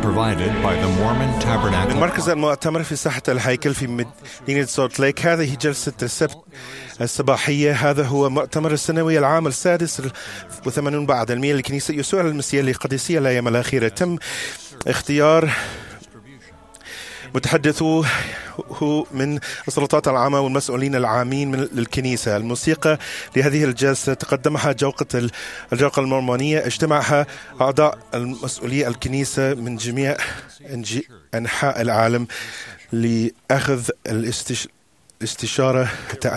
provided by the Mormon Tabernacle. من مركز المؤتمر في ساحة الهيكل في مدينة سولت ليك. هذه جلسة السبت الصباحية. هذا هو مؤتمر السنوي العام السادس و80 بعد المئة لكنيسة يسوع المسيح لقديسية الأيام الأخيرة. تم اختيار متحدثو هو من السلطات العامة والمسؤولين العامين من الكنيسة. الموسيقى لهذه الجلسة تقدمها الجوقة المورمونية. اجتمعها أعضاء المسؤولية الكنيسة من جميع أنحاء العالم لأخذ الاستشارة.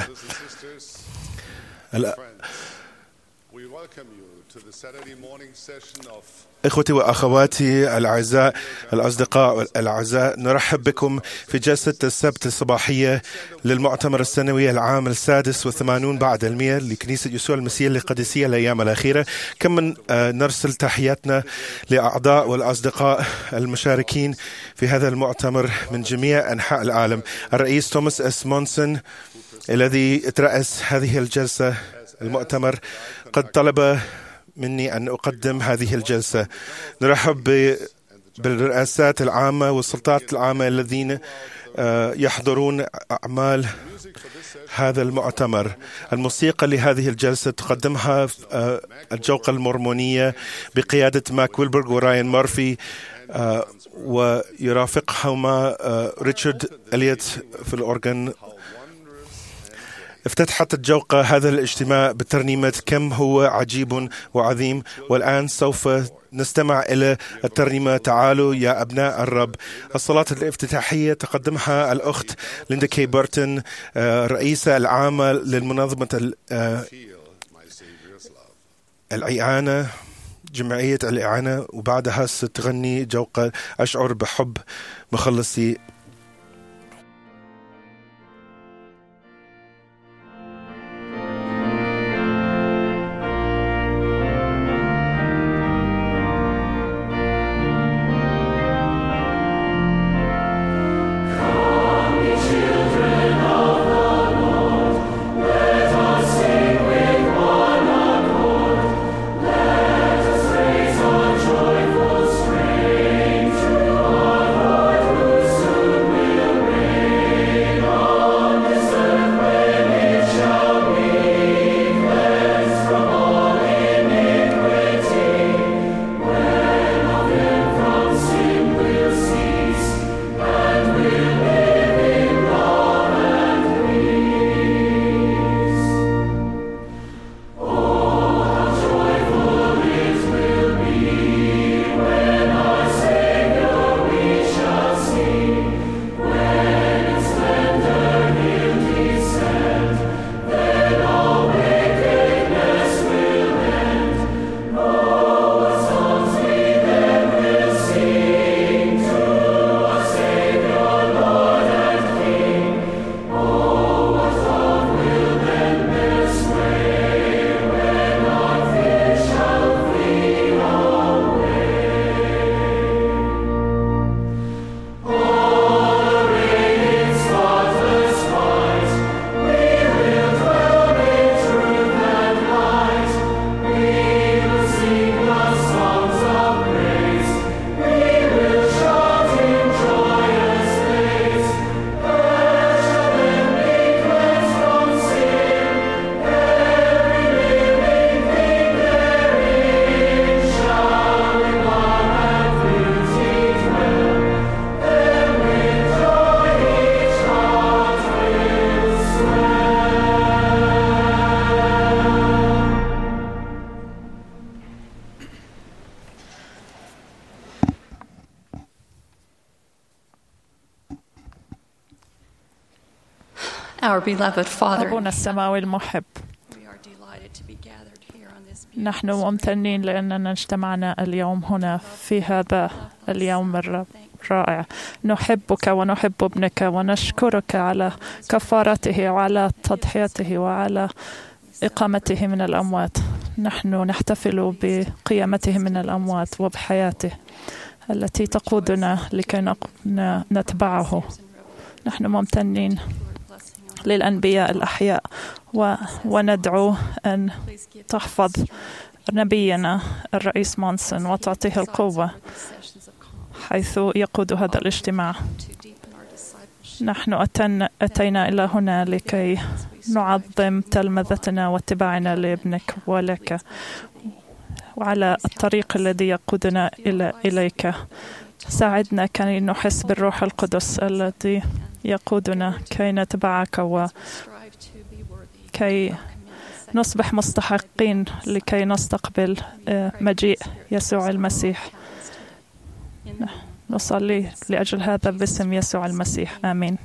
إخوتي وأخواتي الأعزاء، الأصدقاء الأعزاء، نرحب بكم في جلسة السبت الصباحية للمؤتمر السنوي العام السادس و80 بعد المئة لكنيسة يسوع المسيح لقديسية الأيام الأخيرة. كما نرسل تحياتنا لأعضاء والأصدقاء المشاركين في هذا المؤتمر من جميع أنحاء العالم. الرئيس توماس اس مونسون الذي ترأس هذه الجلسة المؤتمر قد طلب مني أن أقدم هذه الجلسة. نرحب بالرئاسات العامة والسلطات العامة الذين يحضرون أعمال هذا المؤتمر. الموسيقى لهذه الجلسة تقدمها الجوقة المورمونية بقيادة ماك ويلبرغ وراين مورفي، ويرافقهما ريتشارد إليوت في الأورغن. افتتحت الجوقة هذا الاجتماع بترنيمة كم هو عجيب وعظيم، والآن سوف نستمع إلى الترنيمة تعالوا يا أبناء الرب. الصلاة الافتتاحية تقدمها الأخت ليندا كي بارتون، رئيسة العامة للمنظمة الإعانة، جمعية الإعانة، وبعدها ستغني جوقة أشعر بحب مخلصي. Our beloved Father, أبونا السماوي المحب، نحن ممتنين لأننا اجتمعنا اليوم هنا في هذا اليوم الرائع. نحبك ونحب ابنك ونشكرك على كفارته وعلى تضحيته وعلى إقامته من الأموات. نحن نحتفل بقيامته من الأموات وبحياته التي تقودنا لكي نتبعه. نحن ممتنين للأنبياء الأحياء وندعو أن تحفظ نبينا الرئيس مونسون وتعطيه القوة حيث يقود هذا الاجتماع. نحن أتينا إلى هنا لكي نعظم تلمذتنا واتباعنا لابنك ولك وعلى الطريق الذي يقودنا إليك. ساعدنا كي نحس بالروح القدس الذي يقودنا كي نتبعك وكي نصبح مستحقين لكي نستقبل مجيء يسوع المسيح. نصلي لأجل هذا باسم يسوع المسيح، آمين.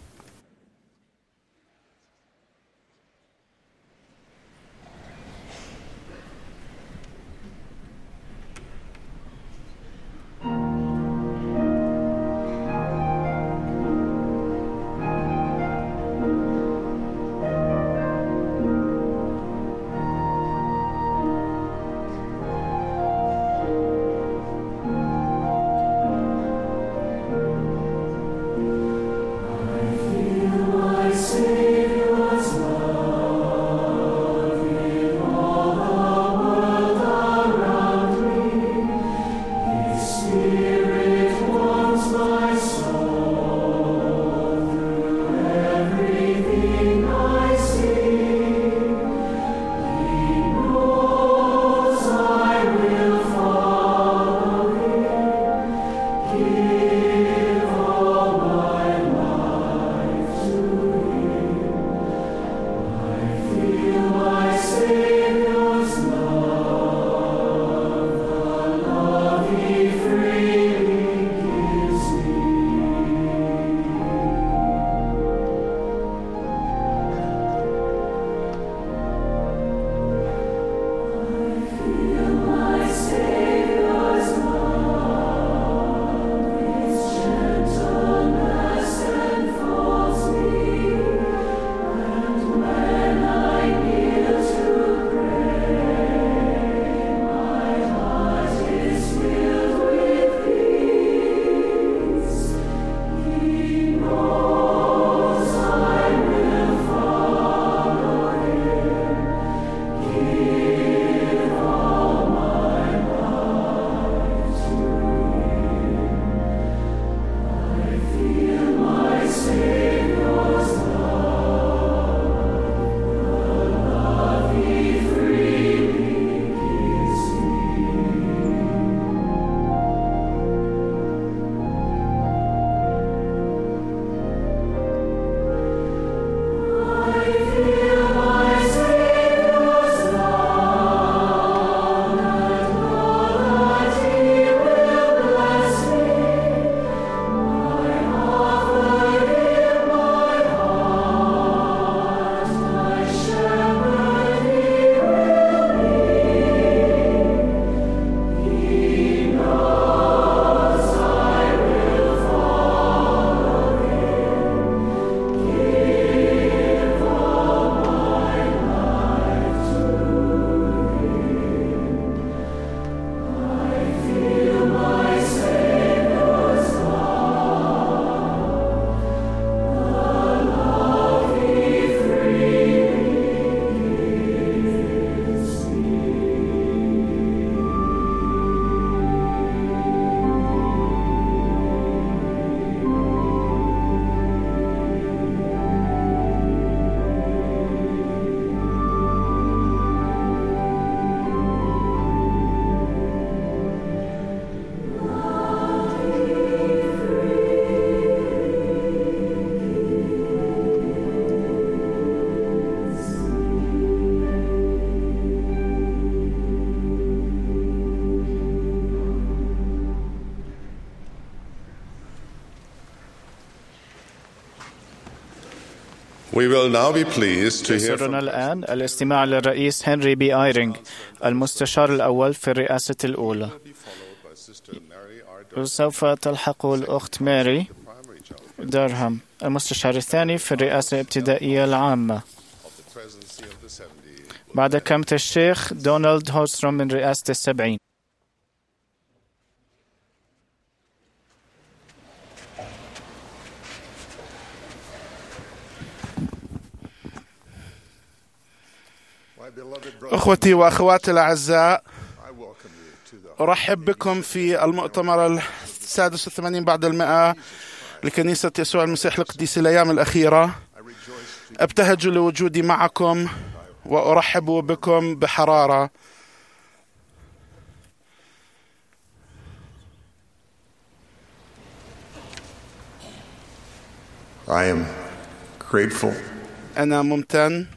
We will now be pleased to hear يسرنا الآن الاستماع للرئيس هنري بي آيرينغ المستشار الأول في الرئاسة الأولى. وسوف تلحق الأخت ماري دارهام المستشار الثاني في الرئاسة الابتدائية العامة. بعد كلمة الشيخ دونالد هوستروم من رئاسة السبعين. أخوتي وأخواتي الأعزاء، أرحب بكم في المؤتمر 86 بعد 100 لكنيسة يسوع المسيح القديس الأيام الأخيرة. أبتهج لوجودي معكم وأرحب بكم بحرارة. I am grateful أنا ممتن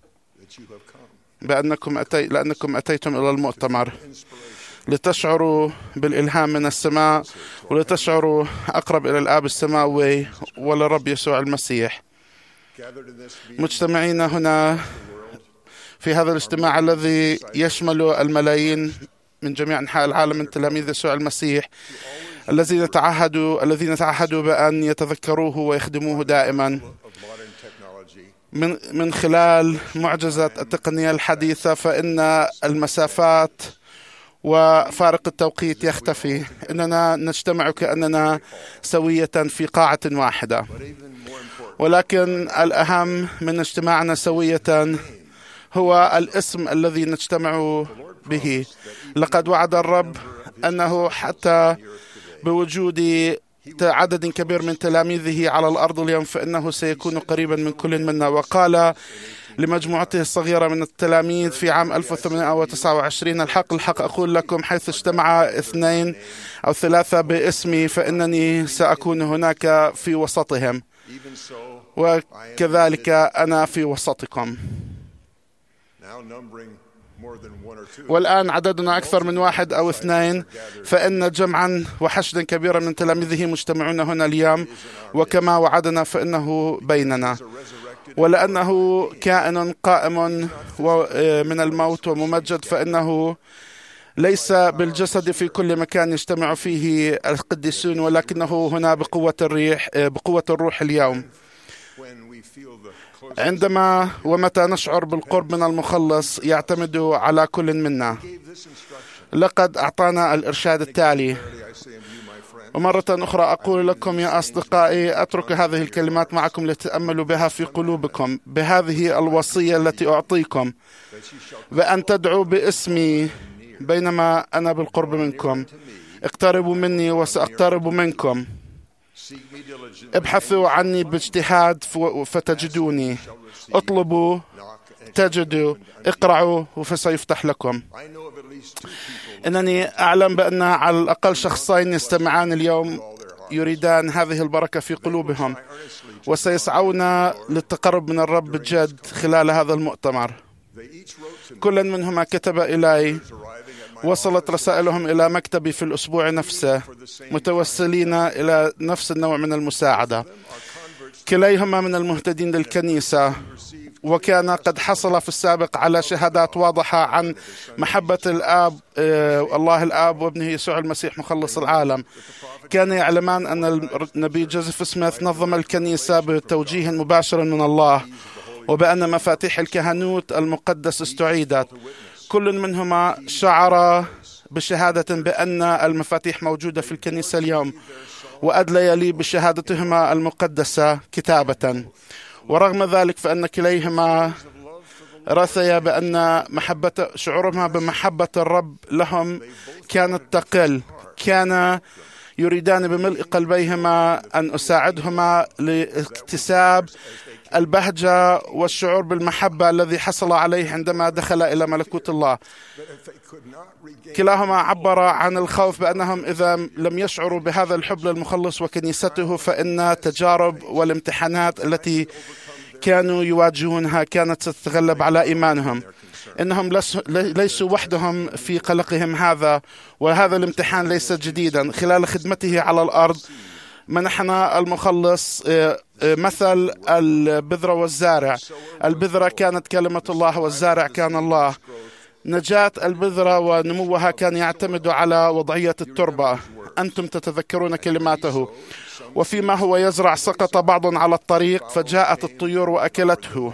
لأنكم أتيتم إلى المؤتمر لتشعروا بالإلهام من السماء ولتشعروا أقرب إلى الآب السماوي وللرب يسوع المسيح. مجتمعين هنا في هذا الاجتماع الذي يشمل الملايين من جميع أنحاء العالم من تلاميذ يسوع المسيح الذين تعهدوا بأن يتذكروه ويخدموه دائما من خلال معجزة التقنية الحديثة، فإن المسافات وفارق التوقيت يختفي. إننا نجتمع كأننا سوية في قاعة واحدة، ولكن الأهم من اجتماعنا سوية هو الاسم الذي نجتمع به. لقد وعد الرب أنه حتى بوجود عدد كبير من تلاميذه على الأرض اليوم فإنه سيكون قريبا من كل منا. وقال لمجموعته الصغيرة من التلاميذ في عام 1829: الحق أقول لكم، حيث اجتمع 2 أو 3 باسمي فإنني سأكون هناك في وسطهم، وكذلك أنا في وسطكم. والآن عددنا أكثر من 1 أو 2، فإن جمعا وحشدا كبيرا من تلاميذه مجتمعون هنا اليوم، وكما وعدنا فإنه بيننا. ولأنه كائن قائم من الموت وممجد، فإنه ليس بالجسد في كل مكان يجتمع فيه القديسون، ولكنه هنا بقوة الروح اليوم. عندما ومتى نشعر بالقرب من المخلص يعتمد على كل منا. لقد أعطانا الإرشاد التالي، ومرة أخرى أقول لكم يا أصدقائي، أترك هذه الكلمات معكم لتتأملوا بها في قلوبكم، بهذه الوصية التي أعطيكم، بأن تدعوا باسمي بينما أنا بالقرب منكم. اقتربوا مني وسأقترب منكم. ابحثوا عني باجتهاد فتجدوني. اطلبوا تجدوا. اقرعوا فسيفتح لكم. إنني أعلم بأن على الأقل شخصين يستمعان اليوم يريدان هذه البركة في قلوبهم، وسيسعون للتقرب من الرب بجد خلال هذا المؤتمر. كل منهما كتب إلي، وصلت رسائلهم إلى مكتبي في الأسبوع نفسه، متوسلين إلى نفس النوع من المساعدة. كليهما من المهتدين للكنيسة، وكان قد حصل في السابق على شهادات واضحة عن محبة الآب، الله الآب وابنه يسوع المسيح مخلص العالم. كان يعلمان أن النبي جوزيف سميث نظم الكنيسة بتوجيه مباشر من الله، وبأن مفاتيح الكهنوت المقدس استعيدت. كل منهما شعر بشهادة بأن المفاتيح موجودة في الكنيسة اليوم، وأدلي لي بشهادتهما المقدسة كتابة. ورغم ذلك فإن كليهما رثيا بأن شعورهما بمحبة الرب لهم كانت تقل. كان يريدان بملء قلبيهما أن أساعدهما لاكتساب البهجة والشعور بالمحبة الذي حصل عليه عندما دخل إلى ملكوت الله. كلاهما عبر عن الخوف بأنهم إذا لم يشعروا بهذا الحب للمخلص وكنيسته فإن التجارب والامتحانات التي كانوا يواجهونها كانت ستتغلب على إيمانهم. إنهم ليسوا وحدهم في قلقهم هذا، وهذا الامتحان ليس جديدا. خلال خدمته على الأرض منحنا المخلص مثل البذرة والزارع. البذرة كانت كلمة الله والزارع كان الله. نجاة البذرة ونموها كان يعتمد على وضعية التربة. أنتم تتذكرون كلماته. وفيما هو يزرع سقط بعض على الطريق فجاءت الطيور وأكلته،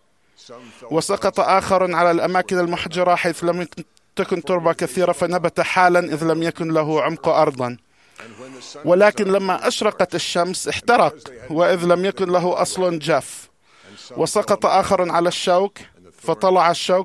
وسقط آخر على الأماكن المحجرة حيث لم تكن تربة كثيرة فنبت حالا إذ لم يكن له عمق أرضا. ولكن لما أشرقت الشمس احترق، وإذ لم يكن له أصل جف. وسقط آخر على الشوك فطلع الشوك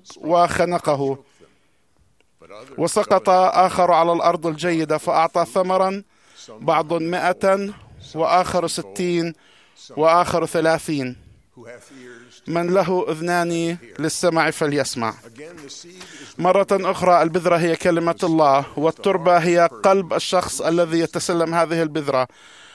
وخنقه. وسقط آخر على الأرض الجيدة فأعطى ثمرا بعض 100 وآخر 60 وآخر 30. من له أذنان للسمع فليسمع. مرة أخرى البذرة هي كلمة الله، والتربة هي قلب الشخص الذي يتسلم هذه البذرة.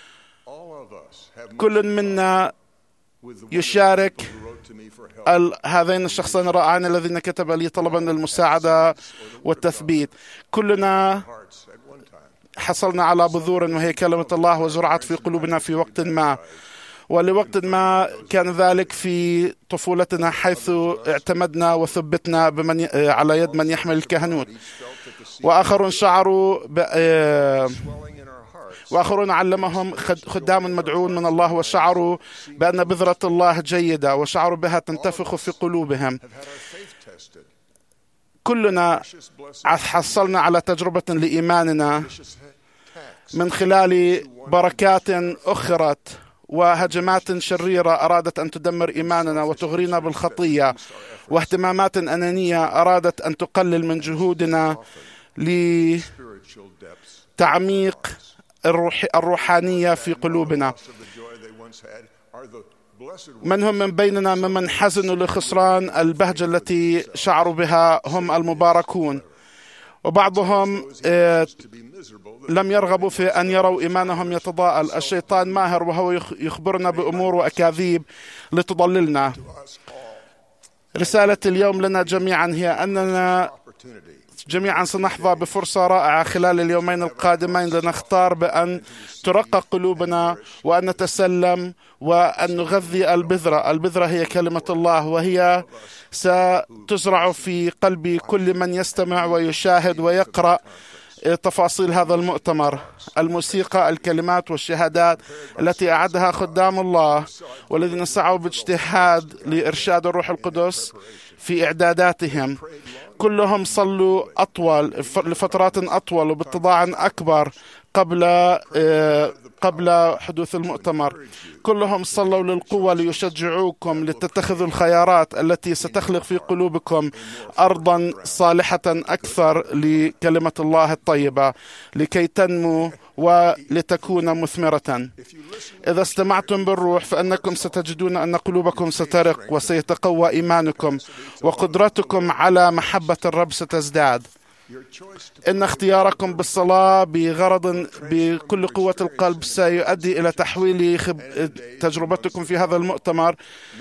كل منا يشارك هذين الشخصين الرائعين الذين كتب لي طلبا للمساعدة والتثبيت. كلنا حصلنا على بذور وهي كلمة الله وزرعت في قلوبنا في وقت ما، ولوقت ما كان ذلك في طفولتنا، حيث اعتمدنا وثبتنا على يد من يحمل الكهنوت. وآخرون شعروا وآخرون علمهم خدام مدعون من الله، وشعروا بأن بذرة الله جيدة وشعروا بها تنتفخ في قلوبهم. كلنا حصلنا على تجربة لإيماننا من خلال بركات أخرت وهجمات شريرة أرادت أن تدمر إيماننا وتغرينا بالخطية، واهتمامات أنانية أرادت أن تقلل من جهودنا لتعميق الروحانية في قلوبنا. من هم من بيننا ممن حزنوا لخسران البهجة التي شعروا بها هم المباركون، وبعضهم لم يرغبوا في أن يروا إيمانهم يتضاءل. الشيطان ماهر وهو يخبرنا بأمور وأكاذيب لتضللنا. رسالة اليوم لنا جميعا هي أننا جميعا سنحظى بفرصة رائعة خلال اليومين القادمين لنختار بأن ترقق قلوبنا وأن نتسلم وأن نغذي البذرة. البذرة هي كلمة الله، وهي ستزرع في قلب كل من يستمع ويشاهد ويقرأ تفاصيل هذا المؤتمر، الموسيقى، الكلمات والشهادات التي أعدها خدام الله والذين سعوا باجتهاد لإرشاد الروح القدس في إعداداتهم. كلهم صلوا لفترات أطول وباتضاع أكبر قبل حدوث المؤتمر. كلهم صلوا للقوة ليشجعوكم لتتخذوا الخيارات التي ستخلق في قلوبكم أرضا صالحة أكثر لكلمة الله الطيبة لكي تنمو ولتكون مثمرة. إذا استمعتم بالروح فإنكم ستجدون أن قلوبكم سترق وسيتقوى إيمانكم وقدرتكم على محبة الرب ستزداد. إن اختياركم بالصلاة بكل قوة القلب سيؤدي إلى تحويل تجربتكم في هذا المؤتمر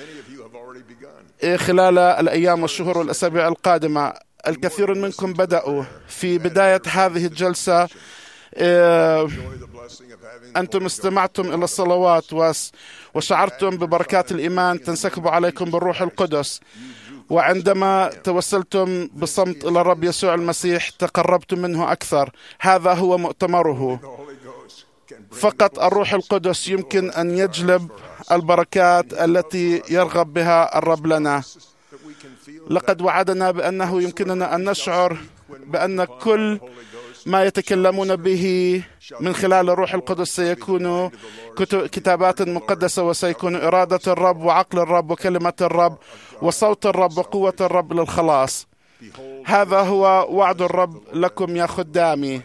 خلال الأيام والشهور والأسابيع القادمة. الكثير منكم بدأوا في بداية هذه الجلسة. أنتم استمعتم إلى الصلوات وشعرتم ببركات الإيمان تنسكب عليكم بالروح القدس، وعندما توسلتم بصمت إلى الرب يسوع المسيح تقربتم منه أكثر. هذا هو مؤتمره. فقط الروح القدس يمكن أن يجلب البركات التي يرغب بها الرب لنا. لقد وعدنا بأنه يمكننا أن نشعر بأن كل ما يتكلمون به من خلال الروح القدس سيكون كتابات مقدسة، وسيكون إرادة الرب وعقل الرب وكلمة الرب وصوت الرب وقوة الرب للخلاص. هذا هو وعد الرب لكم يا خدامي.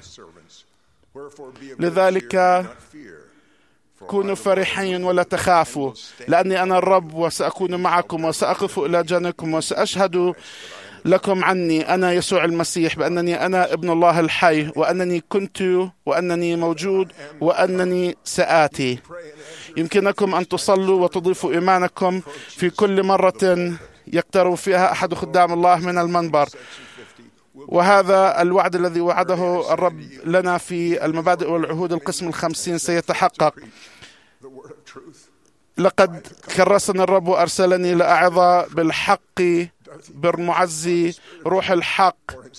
لذلك كونوا فرحين ولا تخافوا، لأني أنا الرب وسأكون معكم وسأقف إلى جانبكم وسأشهد لكم عني أنا يسوع المسيح بأنني أنا ابن الله الحي، وأنني كنت وأنني موجود وأنني سآتي. يمكنكم أن تصلوا وتضيفوا إيمانكم في كل مرة يقترب فيها أحد خدام الله من المنبر، وهذا الوعد الذي وعده الرب لنا في المبادئ والعهود القسم 50 سيتحقق. لقد كرسني الرب وأرسلني لأعظ بالحق بالمعزي روح الحق.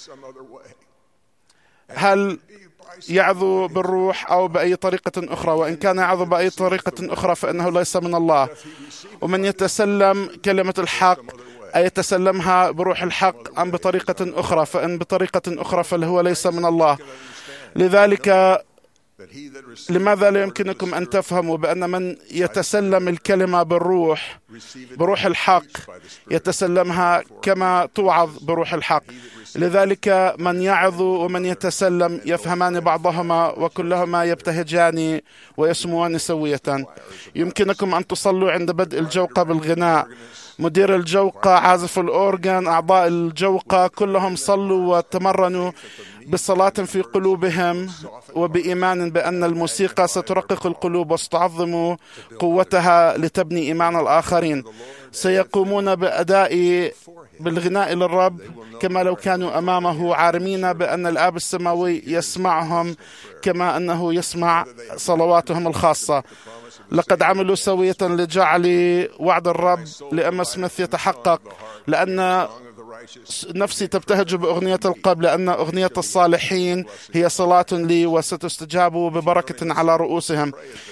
هل يعظو بالروح أو بأي طريقة أخرى؟ وإن كان يعظو بأي طريقة أخرى فإنه ليس من الله. ومن يتسلم كلمة الحق أي يتسلمها بروح الحق أم بطريقة أخرى، فإن بطريقة أخرى فهو ليس من الله. لذلك لماذا لا يمكنكم أن تفهموا بأن من يتسلم الكلمة بروح الحق يتسلمها كما توعظ بروح الحق؟ لذلك من يعظ ومن يتسلم يفهمان بعضهما وكلهما يبتهجان ويسموان سوية. يمكنكم أن تصلوا عند بدء الجوقة بالغناء. مدير الجوقة، عازف الأورغان، أعضاء الجوقة كلهم صلوا وتمرنوا بصلاة في قلوبهم وبإيمان بأن الموسيقى سترقق القلوب وستعظم قوتها لتبني إيمان الآخرين. سيقومون بأداء بالغناء للرب كما لو كانوا أمامه، عارمين بأن الآب السماوي يسمعهم كما أنه يسمع صلواتهم الخاصة. لقد عملوا سوية لجعل وعد الرب لأما سميث يتحقق، لأن نفسي تبتهج بأغنية القلب، لأن أغنية الصالحين هي صلاة لي وستستجاب ببركة على رؤوسهم.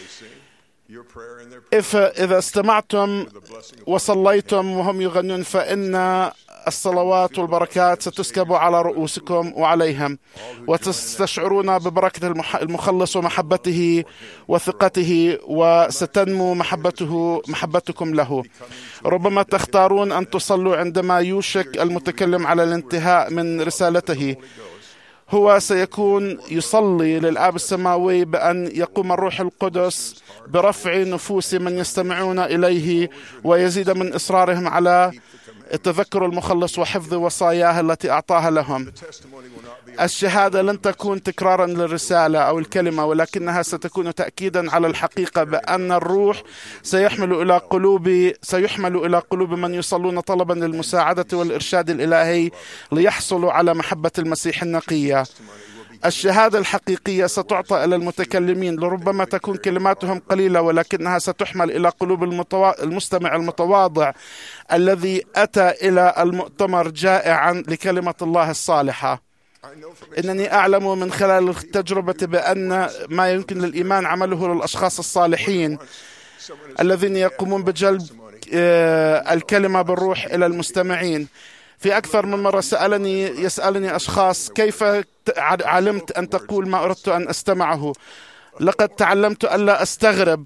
إذا استمعتم وصليتم وهم يغنون فإن الصلوات والبركات ستسكب على رؤوسكم وعليهم، وتستشعرون ببركة المخلص ومحبته وثقته، وستنمو محبتكم له. ربما تختارون أن تصلوا عندما يوشك المتكلم على الانتهاء من رسالته. هو سيكون يصلي للآب السماوي بأن يقوم الروح القدس برفع نفوس من يستمعون إليه ويزيد من إصرارهم على التذكر المخلص وحفظ وصاياه التي أعطاها لهم. الشهادة لن تكون تكرارا للرسالة أو الكلمة، ولكنها ستكون تأكيدا على الحقيقة بأن الروح سيحمل إلى قلوب من يصلون طلبا للمساعدة والإرشاد الإلهي ليحصلوا على محبة المسيح النقية. الشهادة الحقيقية ستعطى إلى المتكلمين، لربما تكون كلماتهم قليلة ولكنها ستحمل إلى قلوب المستمع المتواضع الذي أتى إلى المؤتمر جائعا لكلمة الله الصالحة. إنني أعلم من خلال التجربة بأن ما يمكن للإيمان عمله للأشخاص الصالحين الذين يقومون بجلب الكلمة بالروح إلى المستمعين. في أكثر من مرة يسألني أشخاص: كيف علمت أن تقول ما أردت أن أستمعه؟ لقد تعلمت ألا أستغرب،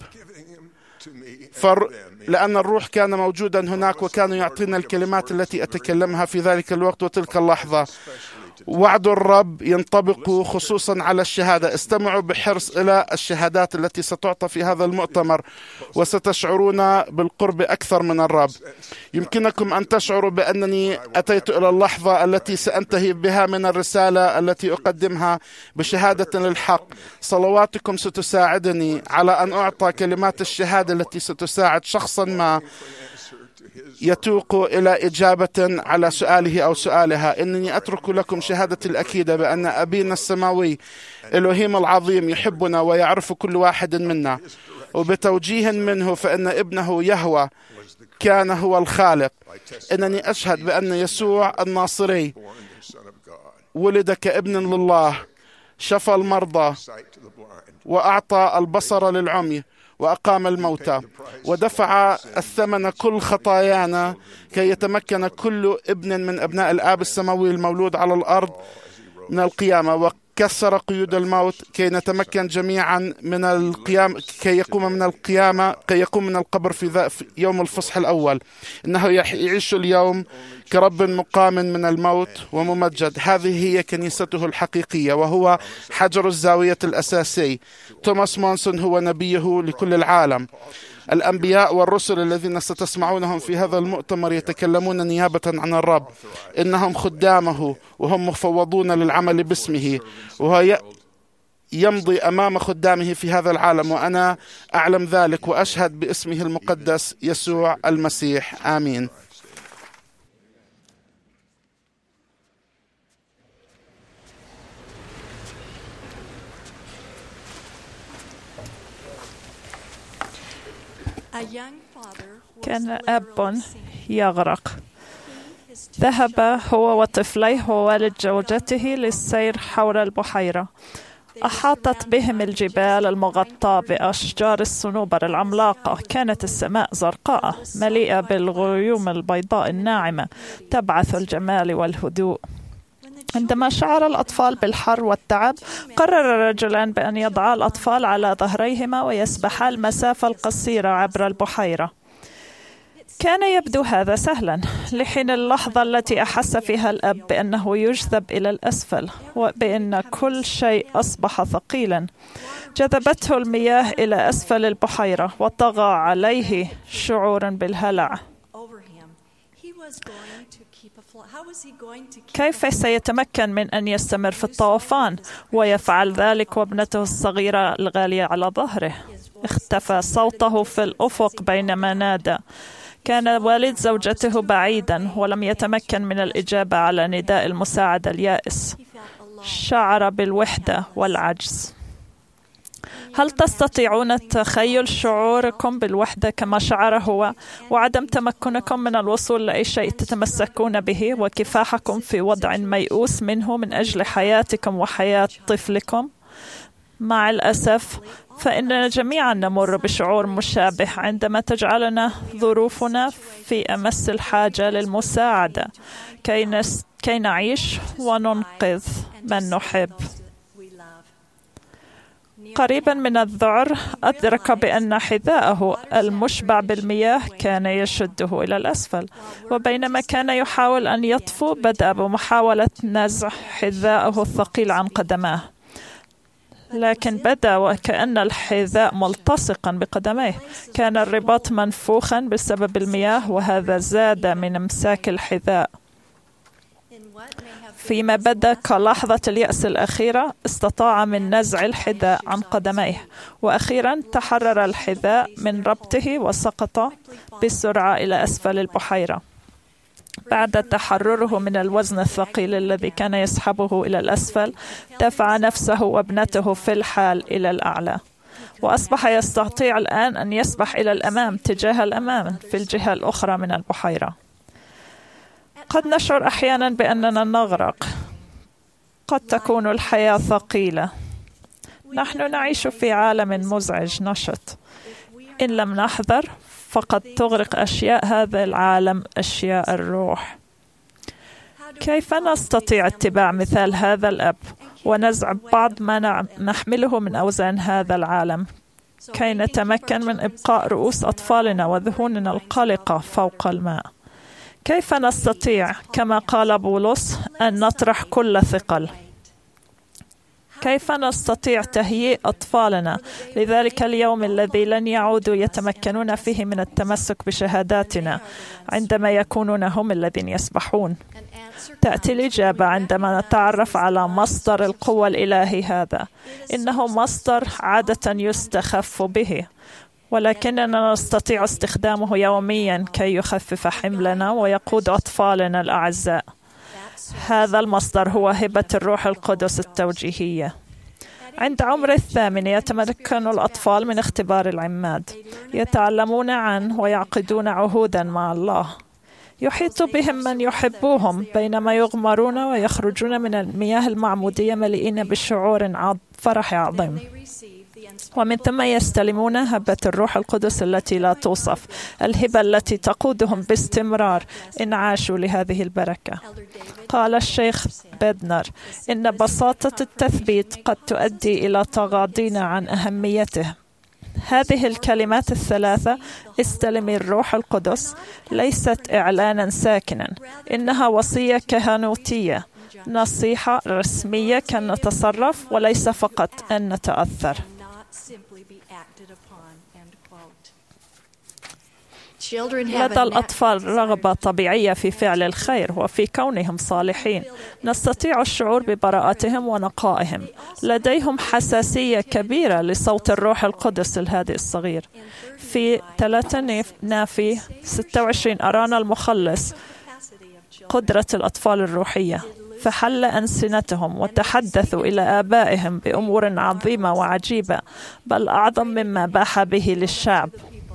لأن الروح كان موجودا هناك وكان يعطينا الكلمات التي أتكلمها في ذلك الوقت وتلك اللحظة. وعد الرب ينطبق خصوصا على الشهادة. استمعوا بحرص إلى الشهادات التي ستعطى في هذا المؤتمر وستشعرون بالقرب أكثر من الرب. يمكنكم أن تشعروا بأنني أتيت إلى اللحظة التي سأنتهي بها من الرسالة التي أقدمها بشهادة للحق. صلواتكم ستساعدني على أن أعطى كلمات الشهادة التي ستساعد شخصا ما يتوق إلى إجابة على سؤاله أو سؤالها. إنني أترك لكم شهادتي الأكيدة بأن أبينا السماوي إلهيم العظيم يحبنا ويعرف كل واحد منا، وبتوجيه منه فإن ابنه يهوى كان هو الخالق. إنني أشهد بأن يسوع الناصري ولد كابن لله، شفى المرضى وأعطى البصر للعمي وأقام الموتى، ودفع الثمن كل خطايانا كي يتمكن كل ابن من أبناء الآب السماوي المولود على الأرض من القيامة، وكسر قيود الموت كي نتمكن جميعا من القيام، كي يقوم من القبر في يوم الفصح الأول. إنه يعيش اليوم كرب مقام من الموت وممجد. هذه هي كنيسته الحقيقية، وهو حجر الزاوية الأساسي. توماس مونسون هو نبيه لكل العالم. الأنبياء والرسل الذين ستسمعونهم في هذا المؤتمر يتكلمون نيابة عن الرب. إنهم خدامه وهم مفوضون للعمل باسمه، وهو يمضي أمام خدامه في هذا العالم، وأنا أعلم ذلك وأشهد باسمه المقدس يسوع المسيح. آمين. كان أب يغرق. ذهب هو وطفليه ووالد زوجته للسير حول البحيرة. أحاطت بهم الجبال المغطاة بأشجار الصنوبر العملاقة. كانت السماء زرقاء مليئة بالغيوم البيضاء الناعمة تبعث الجمال والهدوء. عندما شعر الأطفال بالحر والتعب، قرر الرجلان بأن يضعا الأطفال على ظهريهما ويسبحا المسافة القصيرة عبر البحيرة. كان يبدو هذا سهلا لحين اللحظة التي أحس فيها الأب بأنه يجذب إلى الأسفل وبأن كل شيء أصبح ثقيلا. جذبته المياه إلى أسفل البحيرة وطغى عليه شعور بالهلع. كيف سيتمكن من أن يستمر في الطوفان ويفعل ذلك وابنته الصغيرة الغالية على ظهره؟ اختفى صوته في الأفق بينما نادى. كان والد زوجته بعيدا ولم يتمكن من الإجابة على نداء المساعدة اليائس. شعر بالوحدة والعجز. هل تستطيعون تخيل شعوركم بالوحدة كما شعر هو، وعدم تمكنكم من الوصول لأي شيء تتمسكون به، وكفاحكم في وضع ميؤوس منه من أجل حياتكم وحياة طفلكم؟ مع الأسف فإننا جميعا نمر بشعور مشابه عندما تجعلنا ظروفنا في أمس الحاجة للمساعدة كي نعيش وننقذ من نحب. قريبا من الذعر أدرك بأن حذاءه المشبع بالمياه كان يشده إلى الأسفل، وبينما كان يحاول أن يطفو بدأ بمحاولة نزع حذاءه الثقيل عن قدماه، لكن بدا وكأن الحذاء ملتصقا بقدميه. كان الرباط منفوخا بسبب المياه، وهذا زاد من امساك الحذاء. فيما بدا كلحظة اليأس الأخيرة استطاع من نزع الحذاء عن قدميه، وأخيرا تحرر الحذاء من ربطه وسقط بسرعة إلى أسفل البحيرة. بعد تحرره من الوزن الثقيل الذي كان يسحبه إلى الأسفل، دفع نفسه وابنته في الحال إلى الأعلى، وأصبح يستطيع الآن أن يسبح إلى الأمام تجاه الأمام في الجهة الأخرى من البحيرة. قد نشعر أحيانا بأننا نغرق. قد تكون الحياة ثقيلة. نحن نعيش في عالم مزعج نشط. إن لم نحذر فقد تغرق أشياء هذا العالم أشياء الروح. كيف نستطيع اتباع مثال هذا الأب ونزع بعض ما نحمله من أوزان هذا العالم كي نتمكن من إبقاء رؤوس أطفالنا وذهوننا القلقة فوق الماء؟ كيف نستطيع كما قال بولس أن نطرح كل ثقل؟ كيف نستطيع تهيئ أطفالنا لذلك اليوم الذي لن يعودوا يتمكنون فيه من التمسك بشهاداتنا عندما يكونون هم الذين يسبحون؟ تأتي الإجابة عندما نتعرف على مصدر القوة الإلهي هذا. إنه مصدر عادة يستخف به، ولكننا نستطيع استخدامه يوميا كي يخفف حملنا ويقود أطفالنا الأعزاء. هذا المصدر هو هبة الروح القدس التوجيهية. عند عمر 8 يتمكن الأطفال من اختبار العماد، يتعلمون عنه ويعقدون عهودا مع الله. يحيط بهم من يحبوهم بينما يغمرون ويخرجون من المياه المعمودية مليئين بشعور فرح عظيم، ومن ثم يستلمون هبة الروح القدس التي لا توصف، الهبة التي تقودهم باستمرار إن عاشوا لهذه البركة. قال الشيخ بيدنر إن بساطة التثبيت قد تؤدي إلى تغاضينا عن أهميته. هذه الكلمات الثلاثة استلم الروح القدس ليست إعلانا ساكنا، إنها وصية كهنوتية، نصيحة رسمية كان نتصرف وليس فقط أن نتأثر. لدى الأطفال رغبة طبيعية في فعل الخير وفي كونهم صالحين. نستطيع الشعور ببراءتهم ونقائهم. لديهم حساسية كبيرة لصوت الروح القدس الهادئ الصغير. في 3 نافي 26 أرانا المخلص قدرة الأطفال الروحية، فحل ألسنتهم وتحدثوا إلى آبائهم بأمور عظيمة وعجيبة، بل أعظم مما باح به للشعب.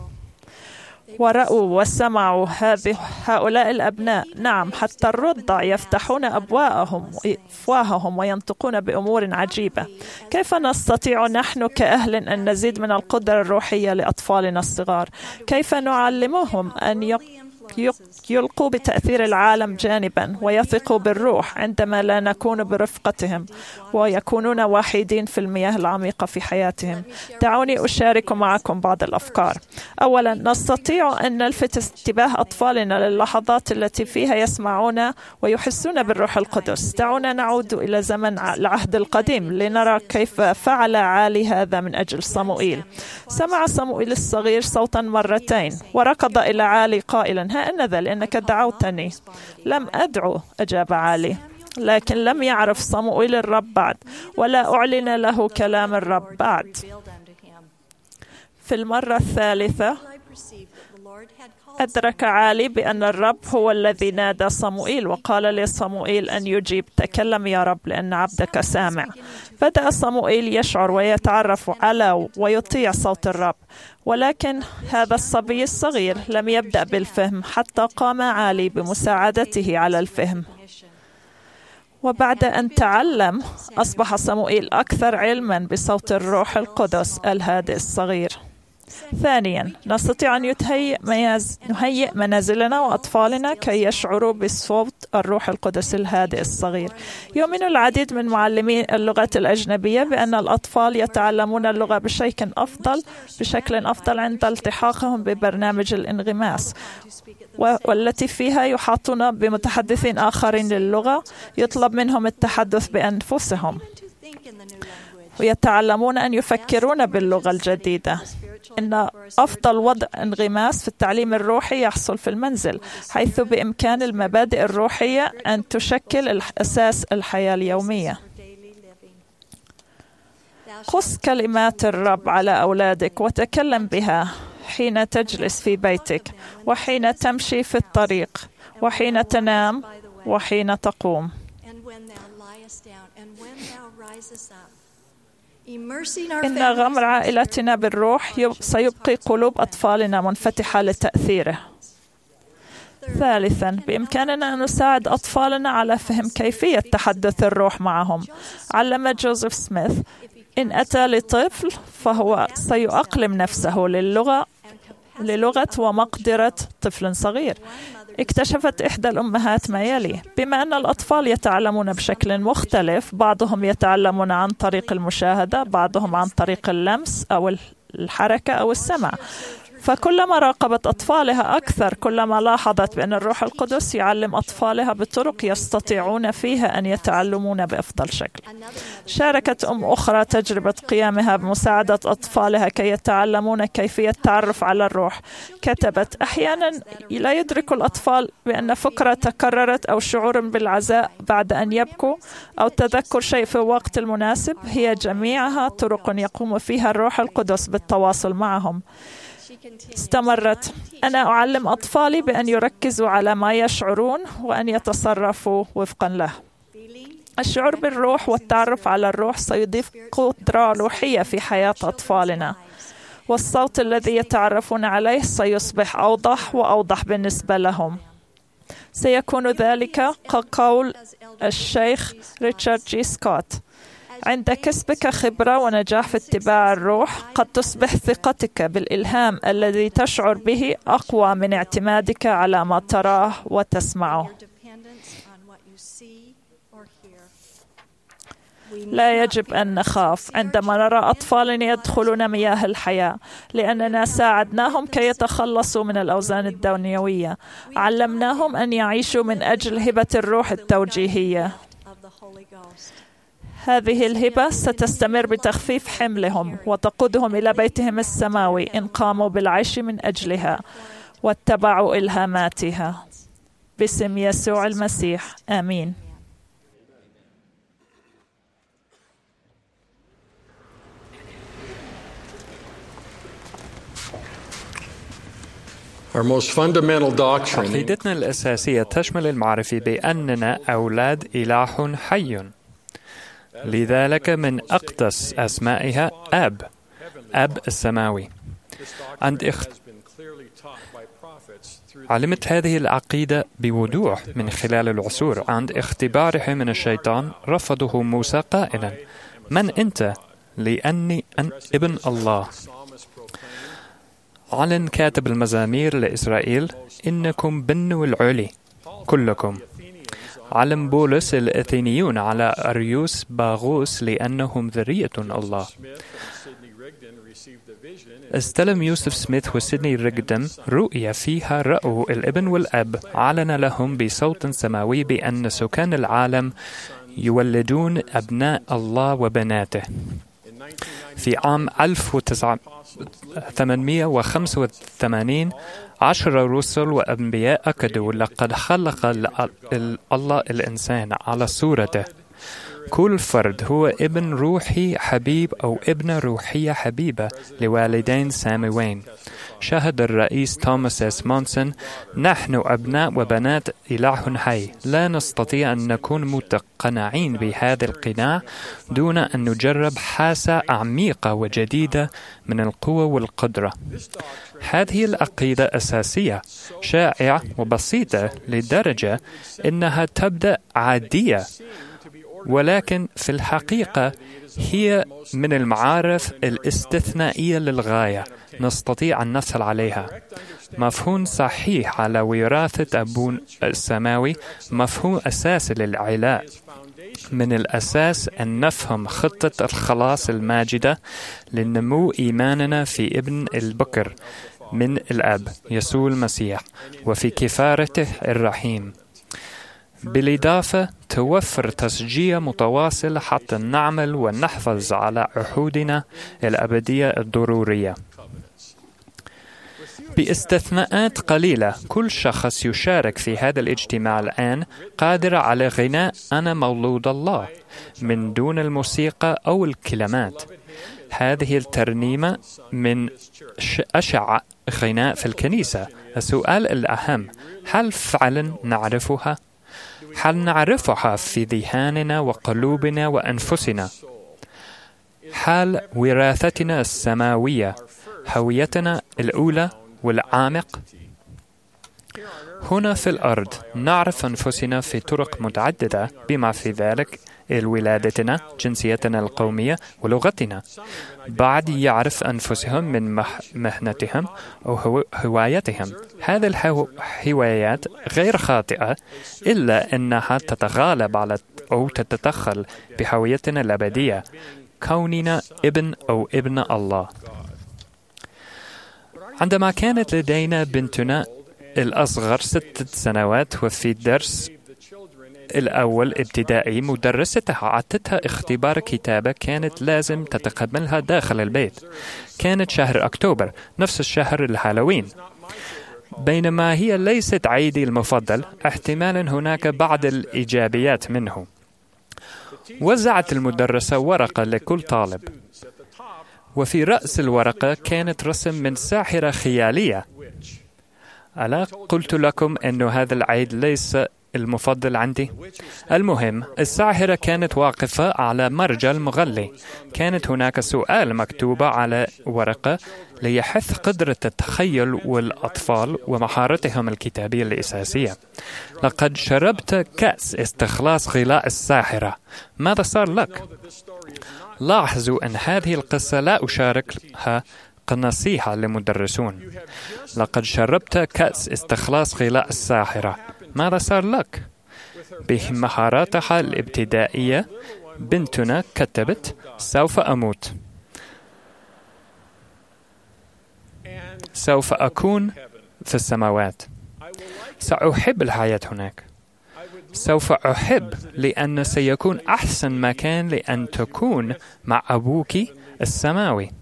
ورأوا وسمعوا هؤلاء الأبناء، نعم حتى الرضع، يفتحون أفواههم وينطقون بأمور عجيبة. كيف نستطيع نحن كأهل أن نزيد من القدرة الروحية لأطفالنا الصغار؟ كيف نعلمهم يلقوا بتأثير العالم جانبا ويثقوا بالروح عندما لا نكون برفقتهم ويكونون وحيدين في المياه العميقة في حياتهم. دعوني أشارك معكم بعض الأفكار. أولا، نستطيع أن نلفت انتباه أطفالنا للحظات التي فيها يسمعون ويحسون بالروح القدس. دعونا نعود إلى زمن العهد القديم لنرى كيف فعل عالي هذا من أجل صموئيل. سمع صموئيل الصغير صوتا مرتين وركض إلى عالي قائلا: ها أنا ذا، لأنك دعوتني. لم أدعو، أجاب عالي، لكن لم يعرف صموئيل الرب بعد، ولا أعلن له كلام الرب بعد. في المرة الثالثة أدرك عالي بأن الرب هو الذي نادى صموئيل وقال لصموئيل أن يجيب: تكلم يا رب لأن عبدك سامع. بدأ صموئيل يشعر ويتعرف على ويطيع صوت الرب، ولكن هذا الصبي الصغير لم يبدأ بالفهم حتى قام عالي بمساعدته على الفهم. وبعد أن تعلم، أصبح صموئيل أكثر علما بصوت الروح القدس الهادئ الصغير. ثانيا، نستطيع أن نهيئ منازلنا وأطفالنا كي يشعروا بصوت الروح القدس الهادئ الصغير. يؤمن العديد من معلمي اللغات الأجنبية بأن الأطفال يتعلمون اللغة بشكل أفضل عند التحاقهم ببرنامج الانغماس، والتي فيها يحاطون بمتحدثين آخرين للغة يطلب منهم التحدث بأنفسهم، ويتعلمون أن يفكرون باللغة الجديدة. إن أفضل وضع انغماس في التعليم الروحي يحصل في المنزل، حيث بإمكان المبادئ الروحية أن تشكل أساس الحياة اليومية. قص كلمات الرب على أولادك وتكلم بها حين تجلس في بيتك، وحين تمشي في الطريق، وحين تنام، وحين تقوم. إن غمر عائلتنا بالروح سيبقي قلوب أطفالنا منفتحة لتأثيره. ثالثا، بإمكاننا أن نساعد أطفالنا على فهم كيفية تحدث الروح معهم. علم جوزيف سميث: إن أتى لطفل فهو سيؤقلم نفسه للغة ومقدرة طفل صغير. اكتشفت إحدى الأمهات ما يلي: بما أن الأطفال يتعلمون بشكل مختلف، بعضهم يتعلمون عن طريق المشاهدة، بعضهم عن طريق اللمس أو الحركة أو السمع، فكلما راقبت أطفالها أكثر كلما لاحظت بأن الروح القدس يعلم أطفالها بطرق يستطيعون فيها أن يتعلمون بأفضل شكل. شاركت أم أخرى تجربة قيامها بمساعدة أطفالها كي يتعلمون كيفية التعرف على الروح. كتبت: أحيانا لا يدرك الأطفال بأن فكرة تكررت أو شعور بالعزاء بعد أن يبكوا أو تذكر شيء في الوقت المناسب هي جميعها طرق يقوم فيها الروح القدس بالتواصل معهم. استمرت: أنا أعلم أطفالي بأن يركزوا على ما يشعرون وأن يتصرفوا وفقا له. الشعور بالروح والتعرف على الروح سيضيف قدرة روحية في حياة أطفالنا، والصوت الذي يتعرفون عليه سيصبح أوضح وأوضح بالنسبة لهم. سيكون ذلك كقول الشيخ ريتشارد جي سكوت: عند كسبك خبرة ونجاح في اتباع الروح قد تصبح ثقتك بالإلهام الذي تشعر به أقوى من اعتمادك على ما تراه وتسمعه. لا يجب أن نخاف عندما نرى أطفال يدخلون مياه الحياة، لأننا ساعدناهم كي يتخلصوا من الأوزان الدنيوية. علمناهم أن يعيشوا من أجل هبة الروح التوجيهية. هذه الهبة ستستمر بتخفيف حملهم وتقودهم إلى بيتهم السماوي إن قاموا بالعيش من أجلها واتبعوا إلهاماتها. باسم يسوع المسيح، آمين. عقيدتنا الأساسية تشمل المعرفة بأننا أولاد إله حي، لذلك من أقدس أسمائها أب السماوي. علمت هذه العقيدة بوضوح من خلال العصور. عند اختباره من الشيطان رفضه موسى قائلا: من أنت؟ لأني ابن الله. علن كاتب المزامير لإسرائيل: إنكم بنو العلي كلكم. علم بولس الأثينيون على أريوس باغوس لأنهم ذرية الله. استلم يوسف سميث وسيدني ريغدم رؤية فيها رأوا الابن والأب علن لهم بصوت سماوي بأن سكان العالم يولدون أبناء الله وبناته. في عام 1885 10 رسل وأنبياء أكدوا لقد خلق الله الإنسان على صورته. كل فرد هو ابن روحي حبيب أو ابنة روحية حبيبة لوالدين ساموين. شهد الرئيس توماس إس مونسون: نحن أبناء وبنات إله حي، لا نستطيع أن نكون متقنعين بهذا القناع دون أن نجرب حاسة عميقة وجديدة من القوة والقدرة. هذه العقيدة أساسية، شائعة وبسيطة لدرجة أنها تبدأ عادية، ولكن في الحقيقة هي من المعارف الاستثنائية للغاية نستطيع أن نصل عليها. مفهوم صحيح على وراثة أبونا السماوي مفهوم أساسي للعلاء. من الأساس أن نفهم خطة الخلاص الماجدة لنمو إيماننا في ابن البكر من الأب يسوع المسيح وفي كفارته الرحيم. بالإضافة توفر تشجيع متواصل حتى نعمل ونحافظ على عهودنا الأبدية الضرورية. باستثناءات قليلة، كل شخص يشارك في هذا الاجتماع الآن قادر على غناء أنا مولود الله من دون الموسيقى أو الكلمات. هذه الترنيمة من أشع غناء في الكنيسة. السؤال الأهم: هل فعلا نعرفها؟ هل نعرفها في ذهاننا وقلوبنا وأنفسنا؟ هل وراثتنا السماوية هويتنا الأولى والعامق؟ هنا في الأرض نعرف أنفسنا في طرق متعددة، بما في ذلك ولادتنا، جنسيتنا القومية، ولغتنا. بعد يعرف أنفسهم من مهنتهم أو هوايتهم. هذه الهوايات غير خاطئة، إلا أنها تتغالب على أو تتدخل بهويتنا الأبدية، كوننا ابن أو ابنة الله. عندما كانت لدينا بنتنا الأصغر 6 سنوات وفي الدرس الأول ابتدائي، مدرستها عطتها اختبار كتابة كانت لازم تتقبلها داخل البيت. كانت شهر أكتوبر، نفس الشهر الهالوين. بينما هي ليست عيدي المفضل، احتمالا هناك بعض الإيجابيات منه. وزعت المدرسة ورقة لكل طالب، وفي رأس الورقة كانت رسم من ساحرة خيالية. ألا قلت لكم أن هذا العيد ليس المفضل عندي؟ المهم، الساحرة كانت واقفة على مرجل مغلي. كانت هناك سؤال مكتوبة على ورقة ليحث قدرة التخيل والأطفال ومهارتهم الكتابية الأساسية. لقد شربت كأس استخلاص غلاء الساحرة، ماذا صار لك؟ لاحظوا أن هذه القصة لا أشاركها كنصيحة لمدرسون. لقد شربت كأس استخلاص غلاء الساحرة، ماذا صار لك؟ بمهاراتها الابتدائية بنتنا كتبت: سوف أموت، سوف أكون في السماوات، سأحب الحياة هناك، سوف أحب لأن سيكون أحسن مكان لأن تكون مع أبوك السماوي.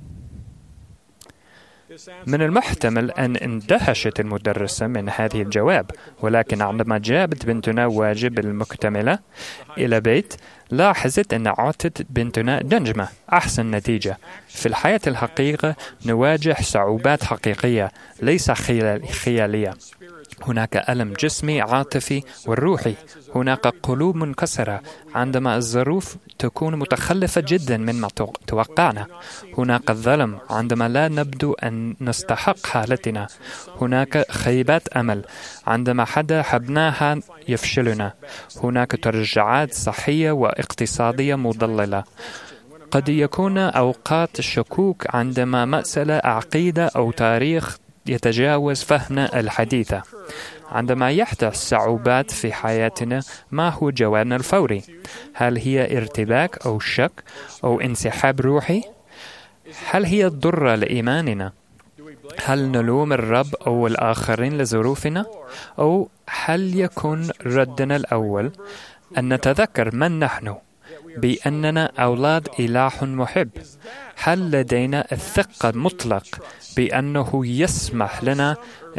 من المحتمل أن اندهشت المدرسة من هذه الجواب، ولكن عندما جابت بنتنا واجب المكتملة إلى بيت، لاحظت أن أعطت بنتنا نجمة أحسن نتيجة. في الحياة الحقيقة نواجه صعوبات حقيقية ليس خيالية. هناك ألم جسمي عاطفي والروحي. هناك قلوب منكسرة عندما الظروف تكون متخلفة جدا مما توقعنا. هناك الظلم عندما لا نبدو أن نستحق حالتنا. هناك خيبات أمل عندما حدا حبناها يفشلنا. هناك ترجعات صحية واقتصادية مضللة. قد يكون أوقات الشكوك عندما مسألة عقيدة أو تاريخ يتجاوز فهمنا الحديثة. عندما يحدث صعوبات في حياتنا، ما هو جوابنا الفوري؟ هل هي ارتباك أو شك أو انسحاب روحي؟ هل هي ضرة لإيماننا؟ هل نلوم الرب أو الآخرين لظروفنا؟ أو هل يكون ردنا الأول أن نتذكر من نحن، بأننا أولاد إله محب؟ هل لدينا الثقة المطلق بأنه يسمح لنا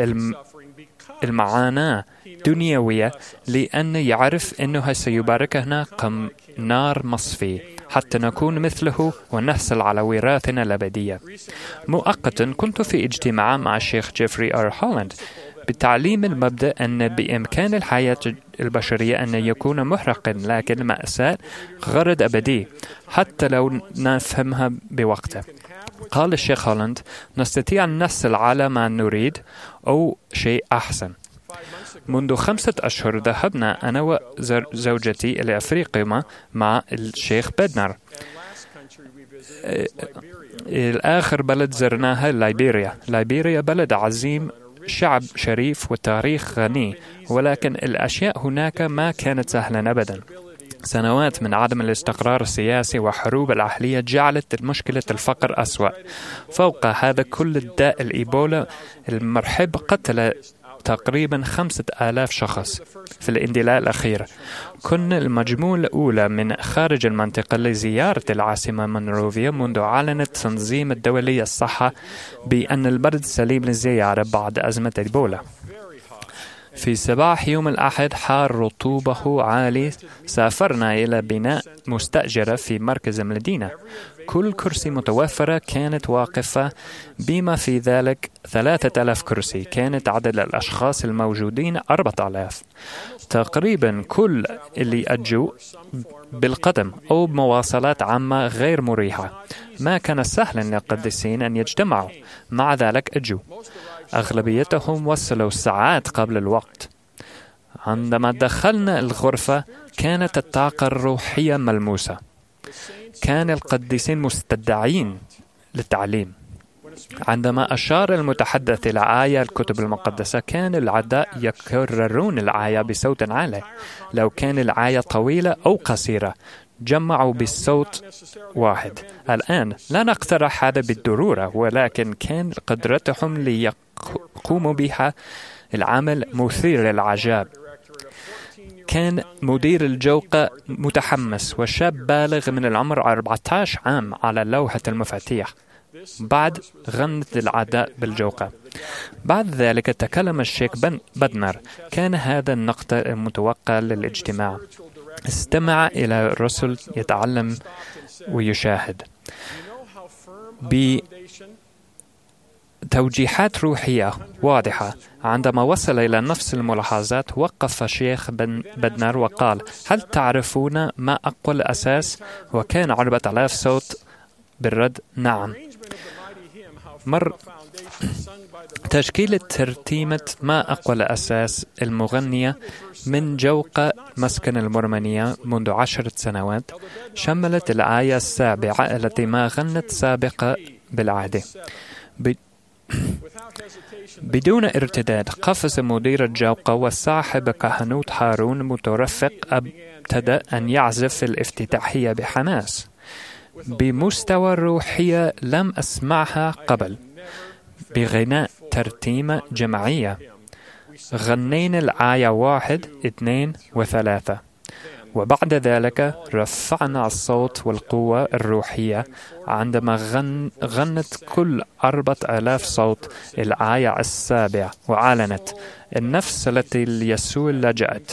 المعاناة دنيوية لأن يعرف أنه سيباركنا كنار مصفي حتى نكون مثله ونحصل على وراثنا الأبدية؟ مؤقتا كنت في اجتماع مع الشيخ جيفري آر هولاند بتعليم المبدأ أن بإمكان الحياة البشرية أن يكون محرقا، لكن مأساة غرض أبدي حتى لو نفهمها بوقته. قال الشيخ هولاند: نستطيع أن نحصل على ما نريد أو شيء أحسن. منذ 5 أشهر ذهبنا أنا وزوجتي إلى أفريقيا مع الشيخ بدنر. الآخر بلد زرناها ليبيريا بلد عظيم، شعب شريف وتاريخ غني، ولكن الأشياء هناك ما كانت سهلا أبدا. سنوات من عدم الاستقرار السياسي وحروب الأهلية جعلت مشكلة الفقر أسوأ. فوق هذا كل الداء الإيبولا المرحب قتل تقريبا 5000 شخص في الاندلاع الأخير. كنا المجموعة الأولى من خارج المنطقة لزيارة العاصمة مونروفيا منذ أعلنت تنظيم الدولي الصحة بأن البلد سليم للزيارة بعد أزمة إيبولا. في صباح يوم الأحد حار رطوبه عالي، سافرنا إلى بناء مستأجرة في مركز المدينة. كل كرسي متوفرة كانت واقفة، بما في ذلك 3000 كرسي. كانت عدد الأشخاص الموجودين 4000. تقريبا كل اللي أجوا بالقدم أو بمواصلات عامة غير مريحة. ما كان سهلا للقديسين أن يجتمعوا، مع ذلك أجوا. أغلبيتهم وصلوا ساعات قبل الوقت. عندما دخلنا الغرفة كانت الطاقة الروحية ملموسة. كان القديسين مستدعين للتعليم. عندما أشار المتحدث إلى آية الكتب المقدسة، كان الأعداء يكررون الآية بصوت عالي. لو كان الآية طويلة أو قصيرة جمعوا بالصوت واحد. الآن لا نقترح هذا بالضرورة، ولكن كان قدرتهم ليقوموا بها العمل مثير للعجاب. كان مدير الجوقة متحمس وشاب بالغ من العمر 14 عام على لوحة المفاتيح. بعد غنت الأعداء بالجوقة. بعد ذلك تكلم الشيخ بدنر. كان هذا النقطة المتوقع للاجتماع. استمع إلى الرسل يتعلم ويشاهد بتوجيهات روحية واضحة. عندما وصل إلى نفس الملاحظات وقف الشيخ بدنر وقال: هل تعرفون ما أقوى الأساس؟ وكان 4000 صوت بالرد: نعم. تشكيلة ترتيمة ما أقوى الأساس المغنية من جوقة مسكن المرمنية منذ 10 سنوات شملت الآية 7 التي ما غنت سابقة بالعهد. بدون ارتداد قفز مدير الجوقة وصاحب كهنوت هارون مترفق ابتدأ أن يعزف الافتتاحية بحماس بمستوى روحية لم أسمعها قبل، بغناء ترتيمة جماعية. غنينا الآية 1 2 و3، وبعد ذلك رفعنا الصوت والقوة الروحية عندما غنت كل 4000 صوت الآية 7 وأعلنت: النفس التي ليسوع لجأت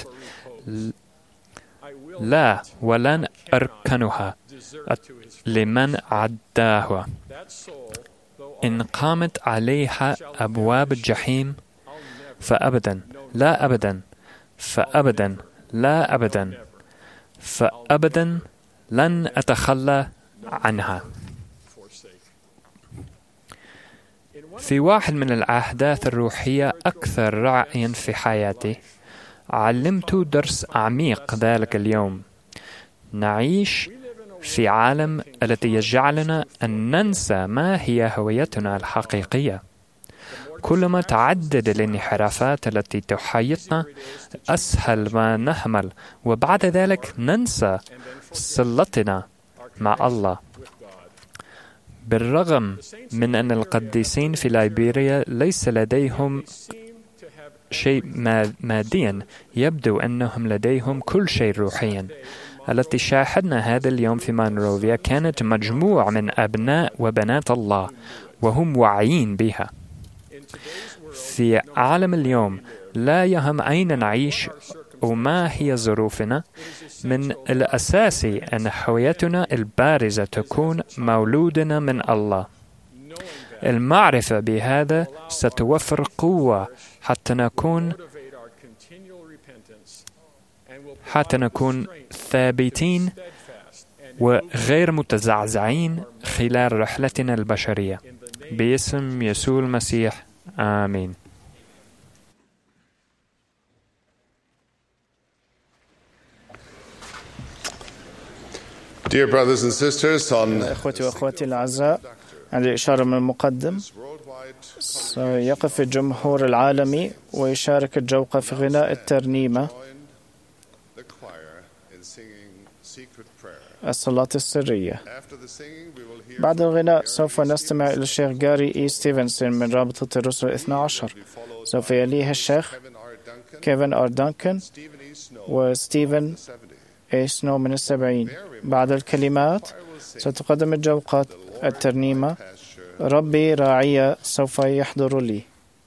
لا ولن أركنها لمن عداها. إن قامت عليها أبواب الجحيم فأبدا لا أبدا فأبدا لا أبدا فأبدا لن أتخلى عنها. في واحد من الأحداث الروحية أكثر رعاية في حياتي علمت درس عميق ذلك اليوم. نعيش في عالم الذي يجعلنا أن ننسى ما هي هويتنا الحقيقية. كلما تعدد الانحرافات التي تحيطنا أسهل ما نهمل، وبعد ذلك ننسى صلتنا مع الله. بالرغم من أن القديسين في ليبيريا ليس لديهم شيء ماديا، يبدو أنهم لديهم كل شيء روحيا. التي شاهدنا هذا اليوم في مونروفيا كانت مجموعة من أبناء وبنات الله، وهم واعيين بها. في عالم اليوم لا يهم أين نعيش وما هي ظروفنا، من الأساسي أن هويتنا البارزة تكون مولودنا من الله. المعرفة بهذا ستوفر قوة حتى نكون ثابتين وغير متزعزعين خلال رحلتنا البشرية. باسم يسوع المسيح، آمين. Dear brothers and sisters, إخوتي وأخواتي الأعزاء، عندي إشارة من المقدم. سيقف الجمهور العالمي ويشارك الجوقة في غناء الترنيمة الصلاة السرية. بعد الغناء سوف نستمع إلى الشيخ جاري إي ستيفنسون من رابطة الرسل 12. سوف يليه الشيخ كيفن آر دانكن وستيفن إي سنو من 70. بعد الكلمات ستقدم الجوقة الترنيمة ربي راعي سوف يحضر لي.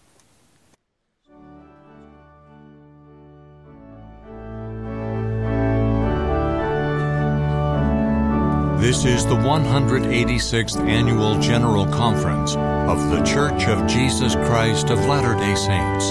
This is the 186th Annual General Conference of The Church of Jesus Christ of Latter-day Saints.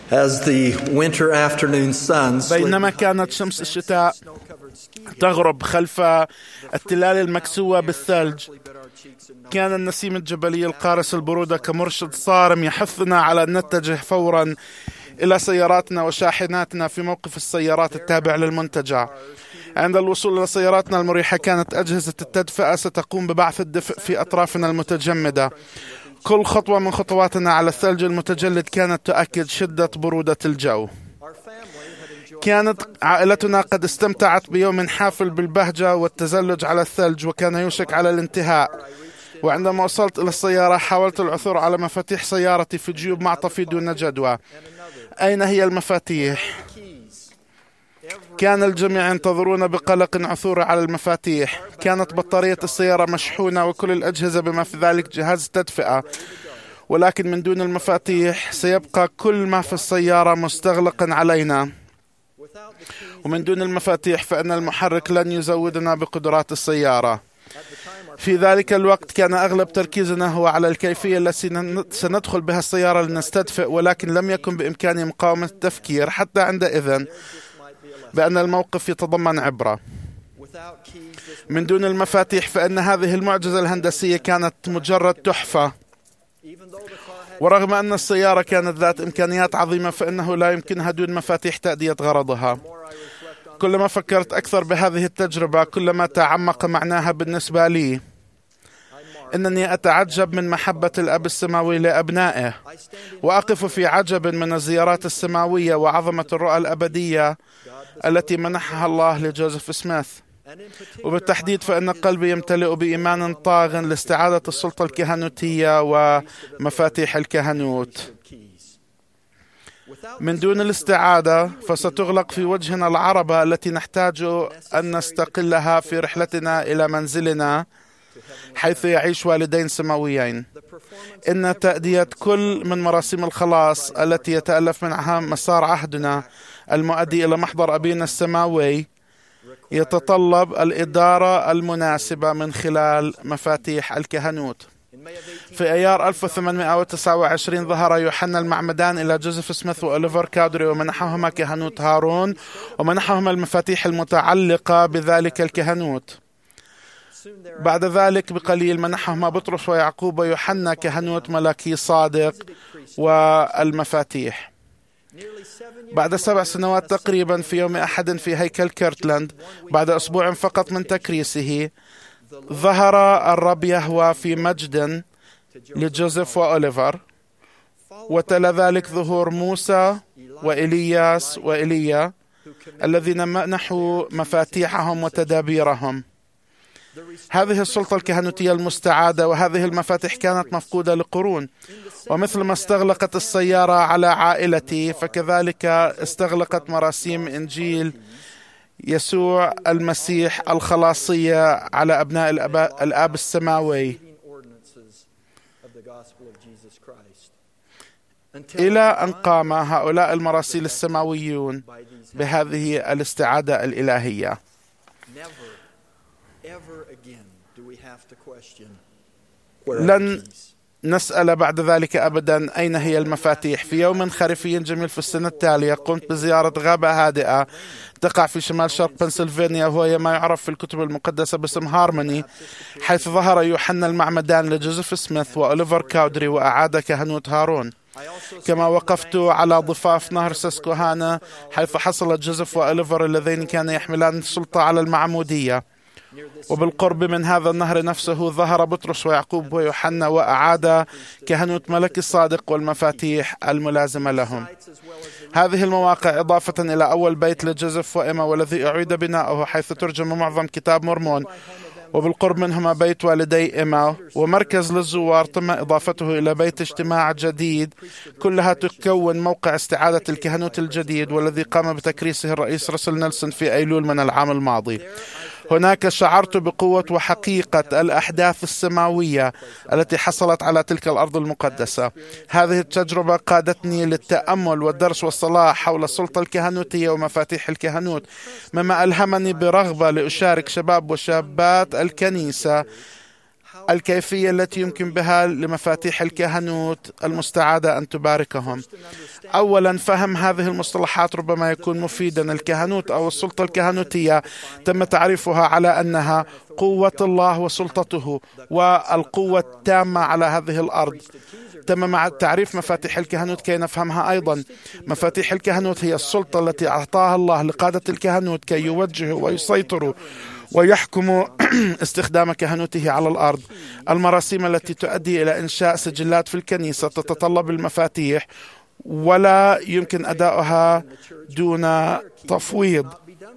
As the winter afternoon sun بينما كانت شمس الشتاء تغرب خلف التلال المكسوة بالثلج، كان النسيم الجبلي القارس البرودة كمرشد صارم يحثنا على أن نتجه فورا إلى سياراتنا وشاحناتنا في موقف السيارات التابع للمنتجع. عند الوصول إلى سياراتنا المريحة كانت أجهزة التدفئة ستقوم ببعث الدفء في أطرافنا المتجمدة. كل خطوة من خطواتنا على الثلج المتجلد كانت تؤكد شدة برودة الجو. كانت عائلتنا قد استمتعت بيوم حافل بالبهجة والتزلج على الثلج، وكان يوشك على الانتهاء. وعندما وصلت إلى السيارة حاولت العثور على مفاتيح سيارتي في جيوب معطفي دون جدوى. أين هي المفاتيح؟ كان الجميع ينتظرون بقلق عثور على المفاتيح. كانت بطارية السيارة مشحونة وكل الأجهزة بما في ذلك جهاز تدفئة، ولكن من دون المفاتيح سيبقى كل ما في السيارة مستغلقا علينا. ومن دون المفاتيح فإن المحرك لن يزودنا بقدرات السيارة. في ذلك الوقت كان أغلب تركيزنا هو على الكيفية التي سندخل بها السيارة لنستدفئ، ولكن لم يكن بإمكاني مقاومة التفكير حتى عندئذ بأن الموقف يتضمن عبرة. من دون المفاتيح فإن هذه المعجزة الهندسية كانت مجرد تحفة. ورغم أن السيارة كانت ذات إمكانيات عظيمة فإنه لا يمكنها دون مفاتيح تأدية غرضها. كلما فكرت أكثر بهذه التجربة كلما تعمق معناها بالنسبة لي. إنني أتعجب من محبة الأب السماوي لأبنائه، وأقف في عجب من الزيارات السماوية وعظمة الرؤى الأبدية التي منحها الله لجوزيف سميث. وبالتحديد فإن قلبي يمتلئ بإيمان طاغ لاستعادة السلطة الكهنوتية ومفاتيح الكهنوت. من دون الاستعادة فستغلق في وجهنا العربة التي نحتاج أن نستقلها في رحلتنا إلى منزلنا حيث يعيش والدين سماويين. إن تأدية كل من مراسم الخلاص التي يتألف منها مسار عهدنا المؤدي إلى محضر أبينا السماوي يتطلب الإدارة المناسبة من خلال مفاتيح الكهنوت. في أيار 1829 ظهر يوحنا المعمدان إلى جوزيف سميث وأوليفر كاودري ومنحهما كهنوت هارون، ومنحهما المفاتيح المتعلقة بذلك الكهنوت. بعد ذلك بقليل منحهما بطرس ويعقوب ويوحنا كهنوت ملكي صادق والمفاتيح. بعد 7 سنوات تقريبا في يوم أحد في هيكل كيرتلاند بعد أسبوع فقط من تكريسه ظهر الرب يهوه في مجد لجوزيف وأوليفر، وتلا ذلك ظهور موسى وإلياس وإيليا الذين منحوا مفاتيحهم وتدابيرهم. هذه السلطة الكهنوتية المستعادة وهذه المفاتيح كانت مفقودة لقرون، ومثل ما استغلقت السيارة على عائلتي فكذلك استغلقت مراسيم إنجيل يسوع المسيح الخلاصية على أبناء الآب السماوي، إلى أن قام هؤلاء المراسيل السماويون بهذه الاستعادة الإلهية. لن نسأل بعد ذلك أبدا أين هي المفاتيح. في يوم خريفي جميل في السنة التالية قمت بزيارة غابة هادئة تقع في شمال شرق بنسلفانيا، وهو ما يعرف في الكتب المقدسة باسم هارموني، حيث ظهر يوحنا المعمدان لجوزيف سميث وأوليفر كاودري وأعاد كهنوت هارون. كما وقفت على ضفاف نهر ساسكوهانا حيث حصل جوزيف وأوليفر اللذين كانا يحملان السلطة على المعمودية، وبالقرب من هذا النهر نفسه ظهر بطرس ويعقوب ويوحنا وأعاد كهنوت ملك الصادق والمفاتيح الملازمة لهم. هذه المواقع إضافة إلى أول بيت لجوزيف وإما والذي أعيد بناؤه حيث ترجم معظم كتاب مورمون، وبالقرب منهما بيت والدي إما ومركز للزوار تم إضافته إلى بيت اجتماع جديد، كلها تكون موقع استعادة الكهنوت الجديد والذي قام بتكريسه الرئيس راسل نيلسون في أيلول من العام الماضي. هناك شعرت بقوة وحقيقة الأحداث السماوية التي حصلت على تلك الأرض المقدسة. هذه التجربة قادتني للتأمل والدرس والصلاة حول السلطة الكهنوتية ومفاتيح الكهنوت، مما ألهمني برغبة لأشارك شباب وشابات الكنيسة الكيفية التي يمكن بها لمفاتيح الكهنوت المستعادة أن تباركهم. أولا، فهم هذه المصطلحات ربما يكون مفيدا. الكهنوت أو السلطة الكهنوتية تم تعريفها على أنها قوة الله وسلطته والقوة التامة على هذه الأرض. تم مع تعريف مفاتيح الكهنوت كي نفهمها أيضا. مفاتيح الكهنوت هي السلطة التي أعطاها الله لقادة الكهنوت كي يوجهوا ويسيطروا ويحكموا استخدام كهنوته على الأرض. المراسيم التي تؤدي إلى إنشاء سجلات في الكنيسة تتطلب المفاتيح، ولا يمكن أداؤها دون تفويض.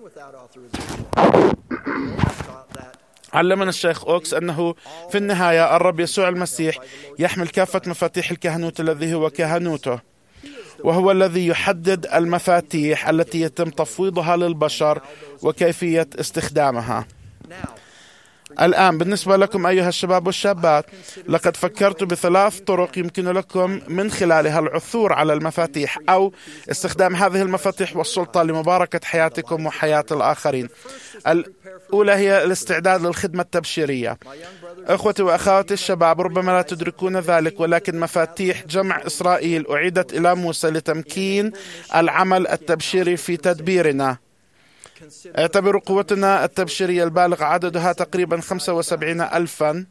علمنا الشيخ أوكس أنه في النهاية الرب يسوع المسيح يحمل كافة مفاتيح الكهنوت الذي هو كهنوته، وهو الذي يحدد المفاتيح التي يتم تفويضها للبشر وكيفية استخدامها. الآن بالنسبة لكم أيها الشباب والشابات، لقد فكرت ب3 طرق يمكن لكم من خلالها العثور على المفاتيح أو استخدام هذه المفاتيح والسلطة لمباركة حياتكم وحياة الآخرين. الأولى هي الاستعداد للخدمة التبشيرية. أخوتي وأخواتي الشباب، ربما لا تدركون ذلك، ولكن مفاتيح جمع إسرائيل أعيدت إلى موسى لتمكين العمل التبشيري في تدبيرنا. اعتبروا قوتنا التبشيرية البالغ عددها تقريبا 75,000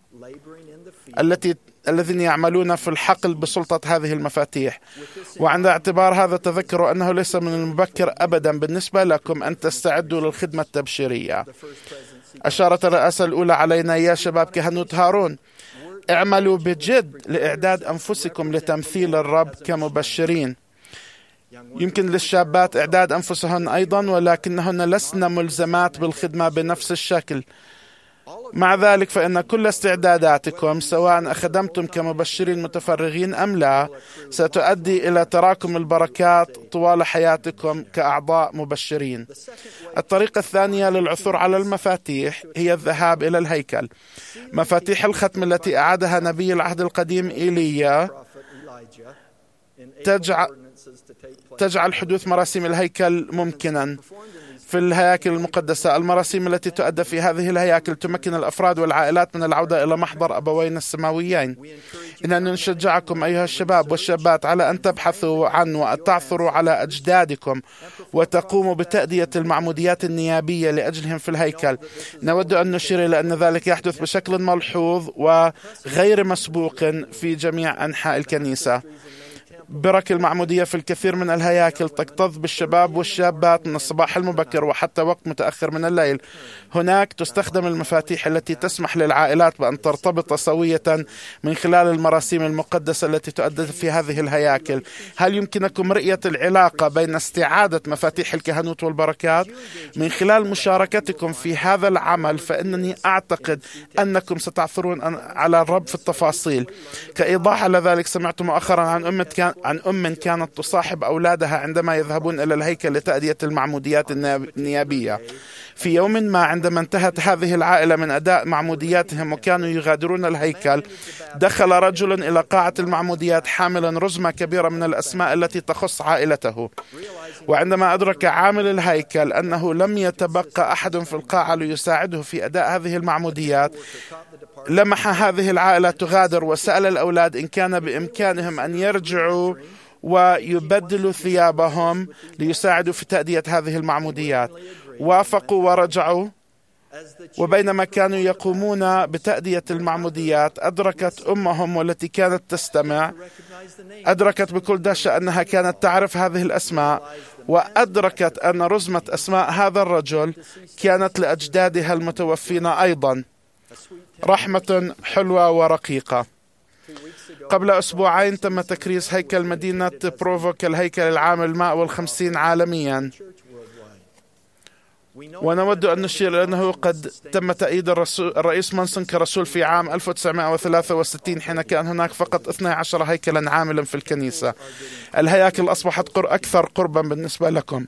الذين يعملون في الحقل بسلطة هذه المفاتيح. وعند اعتبار هذا تذكروا أنه ليس من المبكر أبدا بالنسبة لكم أن تستعدوا للخدمة التبشيرية. أشارت الرئاسة الأولى علينا يا شباب كهنوت هارون: اعملوا بجد لإعداد أنفسكم لتمثيل الرب كمبشرين. يمكن للشابات إعداد أنفسهن أيضا، ولكنهن لسن ملزمات بالخدمة بنفس الشكل. مع ذلك فإن كل استعداداتكم سواء أخدمتم كمبشرين متفرغين أم لا ستؤدي إلى تراكم البركات طوال حياتكم كأعضاء مبشرين. الطريقة الثانية للعثور على المفاتيح هي الذهاب إلى الهيكل. مفاتيح الختم التي أعادها نبي العهد القديم إيليا تجعل حدوث مراسيم الهيكل ممكنا في الهياكل المقدسة. المراسيم التي تؤدى في هذه الهياكل تمكن الأفراد والعائلات من العودة إلى محضر أبوين السماويين. إننا نشجعكم أيها الشباب والشابات على أن تبحثوا عن وأن تعثروا على أجدادكم وتقوموا بتأدية المعموديات النيابية لأجلهم في الهيكل. نود أن نشير إلى أن ذلك يحدث بشكل ملحوظ وغير مسبوق في جميع أنحاء الكنيسة. برك المعمودية في الكثير من الهياكل تكتظ بالشباب والشابات من الصباح المبكر وحتى وقت متأخر من الليل. هناك تستخدم المفاتيح التي تسمح للعائلات بأن ترتبط سوية من خلال المراسيم المقدسة التي تؤدى في هذه الهياكل. هل يمكنكم رؤية العلاقة بين استعادة مفاتيح الكهنوت والبركات؟ من خلال مشاركتكم في هذا العمل فإنني أعتقد أنكم ستعثرون على الرب في التفاصيل. كإيضاح على ذلك، سمعت مؤخرا عن أم كانت تصاحب أولادها عندما يذهبون إلى الهيكل لتأدية المعموديات النيابية. في يوم ما عندما انتهت هذه العائلة من أداء معمودياتهم وكانوا يغادرون الهيكل، دخل رجل إلى قاعة المعموديات حاملا رزمة كبيرة من الأسماء التي تخص عائلته. وعندما أدرك عامل الهيكل أنه لم يتبقى أحد في القاعة ليساعده في أداء هذه المعموديات، لمح هذه العائلة تغادر وسأل الأولاد إن كان بإمكانهم أن يرجعوا ويبدلوا ثيابهم ليساعدوا في تأدية هذه المعموديات. وافقوا ورجعوا، وبينما كانوا يقومون بتأدية المعموديات أدركت أمهم والتي كانت تستمع، أدركت بكل دهشة أنها كانت تعرف هذه الأسماء، وأدركت أن رزمة أسماء هذا الرجل كانت لأجدادها المتوفين أيضا. رحمة حلوة ورقيقة. قبل أسبوعين تم تكريس هيكل مدينة بروفو كالهيكل العام 150 عالميا، ونود أن نشير إلى أنه قد تم تأييد الرئيس مونسون كرسول في عام 1963 حين كان هناك فقط 12 هيكلا عاملا في الكنيسة. الهياكل أصبحت أكثر قربا بالنسبة لكم.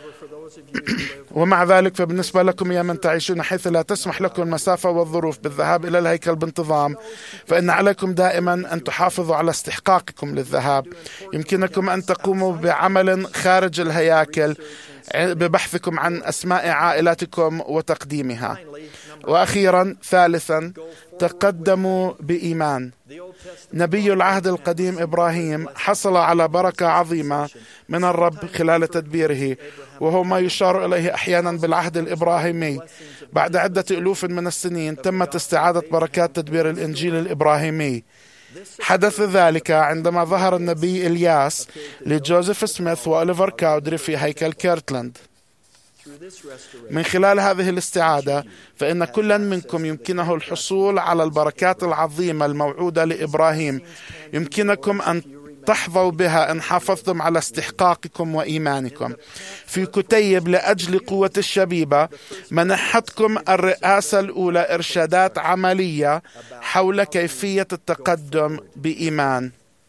ومع ذلك فبالنسبة لكم يا من تعيشون حيث لا تسمح لكم المسافة والظروف بالذهاب إلى الهيكل بانتظام، فإن عليكم دائما أن تحافظوا على استحقاقكم للذهاب. يمكنكم أن تقوموا بعمل خارج الهياكل ببحثكم عن أسماء عائلاتكم وتقديمها. وأخيرا ثالثا، تقدموا بإيمان. نبي العهد القديم إبراهيم حصل على بركة عظيمة من الرب خلال تدبيره، وهو ما يشار إليه أحيانا بالعهد الإبراهيمي. بعد عدة ألوف من السنين تمت استعادة بركات تدبير الإنجيل الإبراهيمي. حدث ذلك عندما ظهر النبي إلياس لجوزيف سميث وأوليفر كاودري في هيكل كيرتلاند. من خلال هذه الاستعادة فإن كل منكم يمكنه الحصول على البركات العظيمة الموعودة لإبراهيم. يمكنكم أن تحظوا بها إن حافظتم على استحقاقكم وإيمانكم. في كتيب لأجل قوة الشبيبة منحتكم الرئاسة الأولى إرشادات عملية حول كيفية التقدم بإيمان.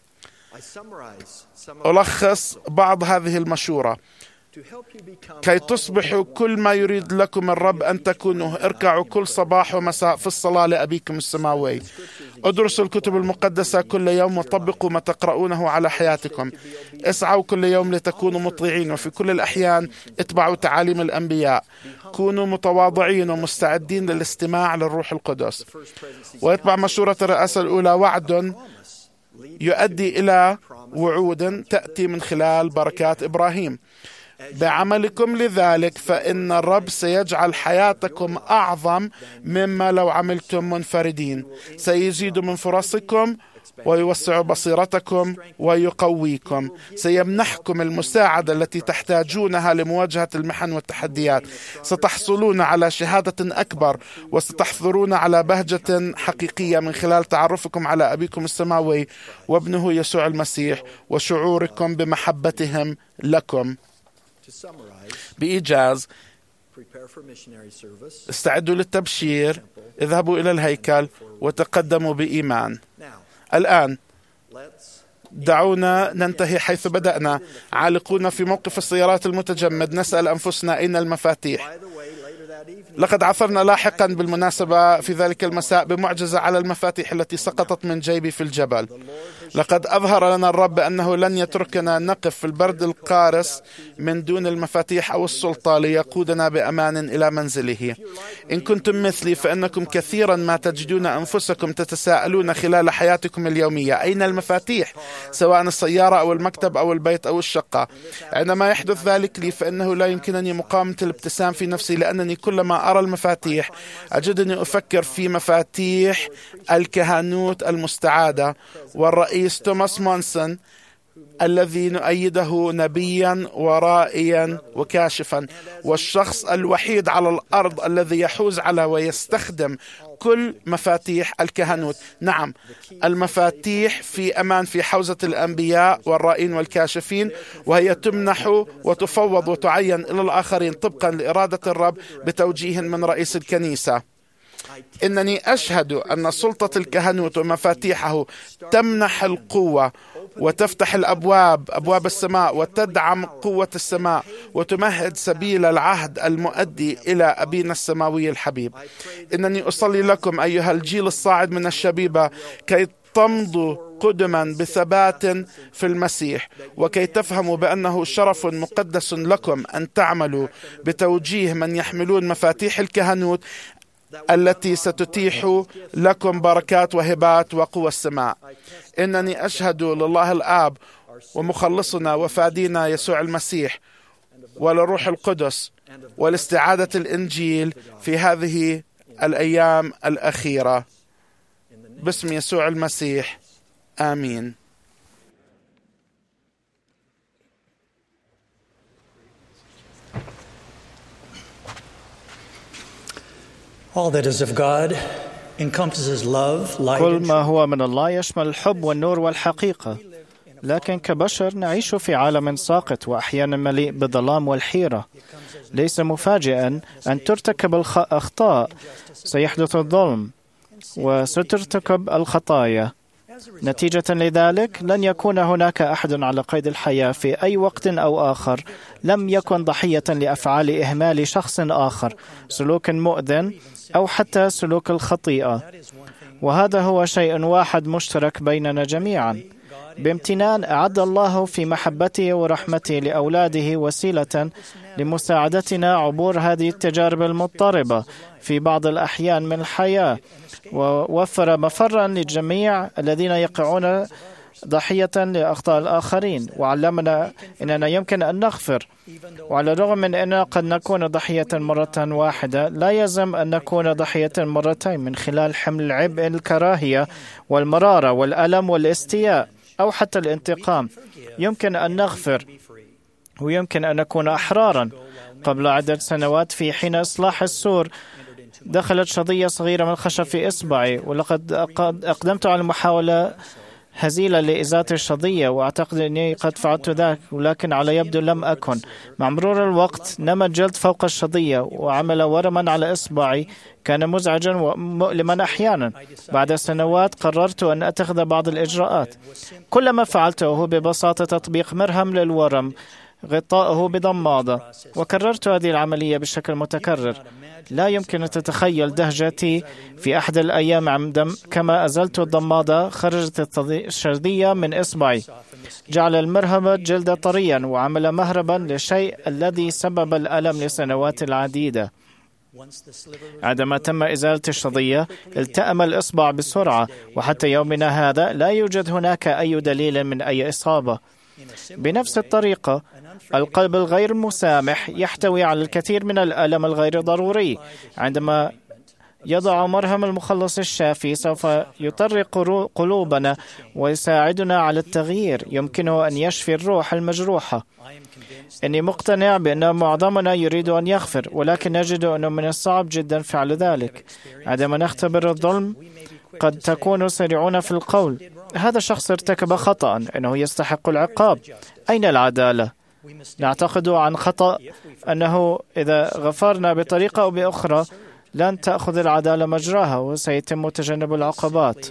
ألخص بعض هذه المشورة: كي تصبحوا كل ما يريد لكم الرب أن تكونوا، اركعوا كل صباح ومساء في الصلاة لأبيكم السماوي. ادرسوا الكتب المقدسة كل يوم وطبقوا ما تقرؤونه على حياتكم. اسعوا كل يوم لتكونوا مطيعين، وفي كل الأحيان اتبعوا تعاليم الأنبياء. كونوا متواضعين ومستعدين للاستماع للروح القدس. ويتبع مشورة الرئاسة الأولى وعد يؤدي إلى وعود تأتي من خلال بركات إبراهيم. بعملكم لذلك فإن الرب سيجعل حياتكم أعظم مما لو عملتم منفردين. سيزيد من فرصكم ويوسع بصيرتكم ويقويكم. سيمنحكم المساعدة التي تحتاجونها لمواجهة المحن والتحديات. ستحصلون على شهادة أكبر وستحضرون على بهجة حقيقية من خلال تعرفكم على أبيكم السماوي وابنه يسوع المسيح وشعوركم بمحبتهم لكم. بإيجاز، استعدوا للتبشير، اذهبوا إلى الهيكل وتقدموا بإيمان. الآن دعونا ننتهي حيث بدأنا، عالقون في موقف السيارات المتجمد. نسأل أنفسنا: أين المفاتيح؟ لقد عثرنا لاحقا بالمناسبة في ذلك المساء بمعجزة على المفاتيح التي سقطت من جيبي في الجبل. لقد أظهر لنا الرب أنه لن يتركنا نقف في البرد القارس من دون المفاتيح أو السلطة ليقودنا بأمان إلى منزله. إن كنتم مثلي فإنكم كثيرا ما تجدون أنفسكم تتساءلون خلال حياتكم اليومية: أين المفاتيح؟ سواء السيارة أو المكتب أو البيت أو الشقة. عندما يحدث ذلك لي فإنه لا يمكنني مقاومة الابتسام في نفسي، لأنني كلما أرى المفاتيح أجدني أفكر في مفاتيح الكهنوت المستعادة، والرئيس توماس مونسون الذي نؤيده نبيا ورائيا وكاشفا، والشخص الوحيد على الأرض الذي يحوز على ويستخدم كل مفاتيح الكهنوت. نعم، المفاتيح في أمان في حوزة الأنبياء والرائين والكاشفين، وهي تمنح وتفوض وتعين إلى الآخرين طبقا لإرادة الرب بتوجيه من رئيس الكنيسة. إنني أشهد أن سلطة الكهنوت ومفاتيحه تمنح القوة وتفتح أبواب السماء وتدعم قوة السماء وتمهد سبيل العهد المؤدي إلى أبينا السماوي الحبيب. إنني أصلي لكم أيها الجيل الصاعد من الشبيبة كي تمضوا قدما بثبات في المسيح، وكي تفهموا بأنه شرف مقدس لكم أن تعملوا بتوجيه من يحملون مفاتيح الكهنوت التي ستتيح لكم بركات وهبات وقوى السماء. إنني أشهد لله الآب ومخلصنا وفادينا يسوع المسيح وللروح القدس ولاستعادة الإنجيل في هذه الأيام الأخيرة. باسم يسوع المسيح، آمين. All that is of God encompasses love, light, كل ما هو من الله يشمل الحب والنور والحقيقة. لكن كبشر نعيش في عالم ساقط وأحيانا مليء بالظلام والحيرة. ليس مفاجئا أن ترتكب الأخطاء، سيحدث الظلم وسترتكب الخطايا. نتيجة لذلك لن يكون هناك أحد على قيد الحياة في أي وقت أو آخر لم يكن ضحية لأفعال إهمال شخص آخر، سلوك مؤذن أو حتى سلوك الخطيئة. وهذا هو شيء واحد مشترك بيننا جميعا. بامتنان أعد الله في محبته ورحمته لأولاده وسيلة لمساعدتنا عبور هذه التجارب المضطربة في بعض الأحيان من الحياة، ووفر مفرا للجميع الذين يقعون ضحية لأخطاء الآخرين، وعلمنا أننا يمكن أن نغفر. وعلى الرغم من أننا قد نكون ضحية مرة واحدة، لا يلزم أن نكون ضحية مرتين من خلال حمل عبء الكراهية والمرارة والألم والاستياء أو حتى الانتقام. يمكن أن نغفر ويمكن أن نكون أحرارا. قبل عدة سنوات في حين إصلاح السور دخلت شظية صغيرة من الخشب في إصبعي، ولقد أقدمت على محاولة هزيلة لإزالة الشظية، وأعتقد أني قد فعلت ذلك، ولكن على يبدو لم أكن. مع مرور الوقت نمى الجلد فوق الشظية وعمل ورما على إصبعي، كان مزعجا ومؤلما أحيانا. بعد سنوات قررت أن أتخذ بعض الإجراءات. كل ما فعلته هو ببساطة تطبيق مرهم للورم، غطاءه بضمادة، وكررت هذه العملية بشكل متكرر. لا يمكن أن تتخيل دهجتي في أحد الأيام كما أزلت الضمادة خرجت الشظية من إصبعي. جعل المرهم الجلد طريا وعمل مهربا للشيء الذي سبب الألم لسنوات العديدة. عندما تم إزالة الشظية التأم الإصبع بسرعة، وحتى يومنا هذا لا يوجد هناك أي دليل من أي إصابة. بنفس الطريقة القلب الغير مسامح يحتوي على الكثير من الألم الغير ضروري. عندما يضع مرهم المخلص الشافي سوف يطرق قلوبنا ويساعدنا على التغيير. يمكنه أن يشفي الروح المجروحة. إني مقتنع بأن معظمنا يريد أن يغفر، ولكن نجد أنه من الصعب جدا فعل ذلك. عندما نختبر الظلم قد تكون سريعون في القول: هذا الشخص ارتكب خطأ، إنه يستحق العقاب. أين العدالة؟ نعتقد عن خطأ أنه إذا غفرنا بطريقة أو بأخرى لن تأخذ العدالة مجراها وسيتم تجنب العقوبات.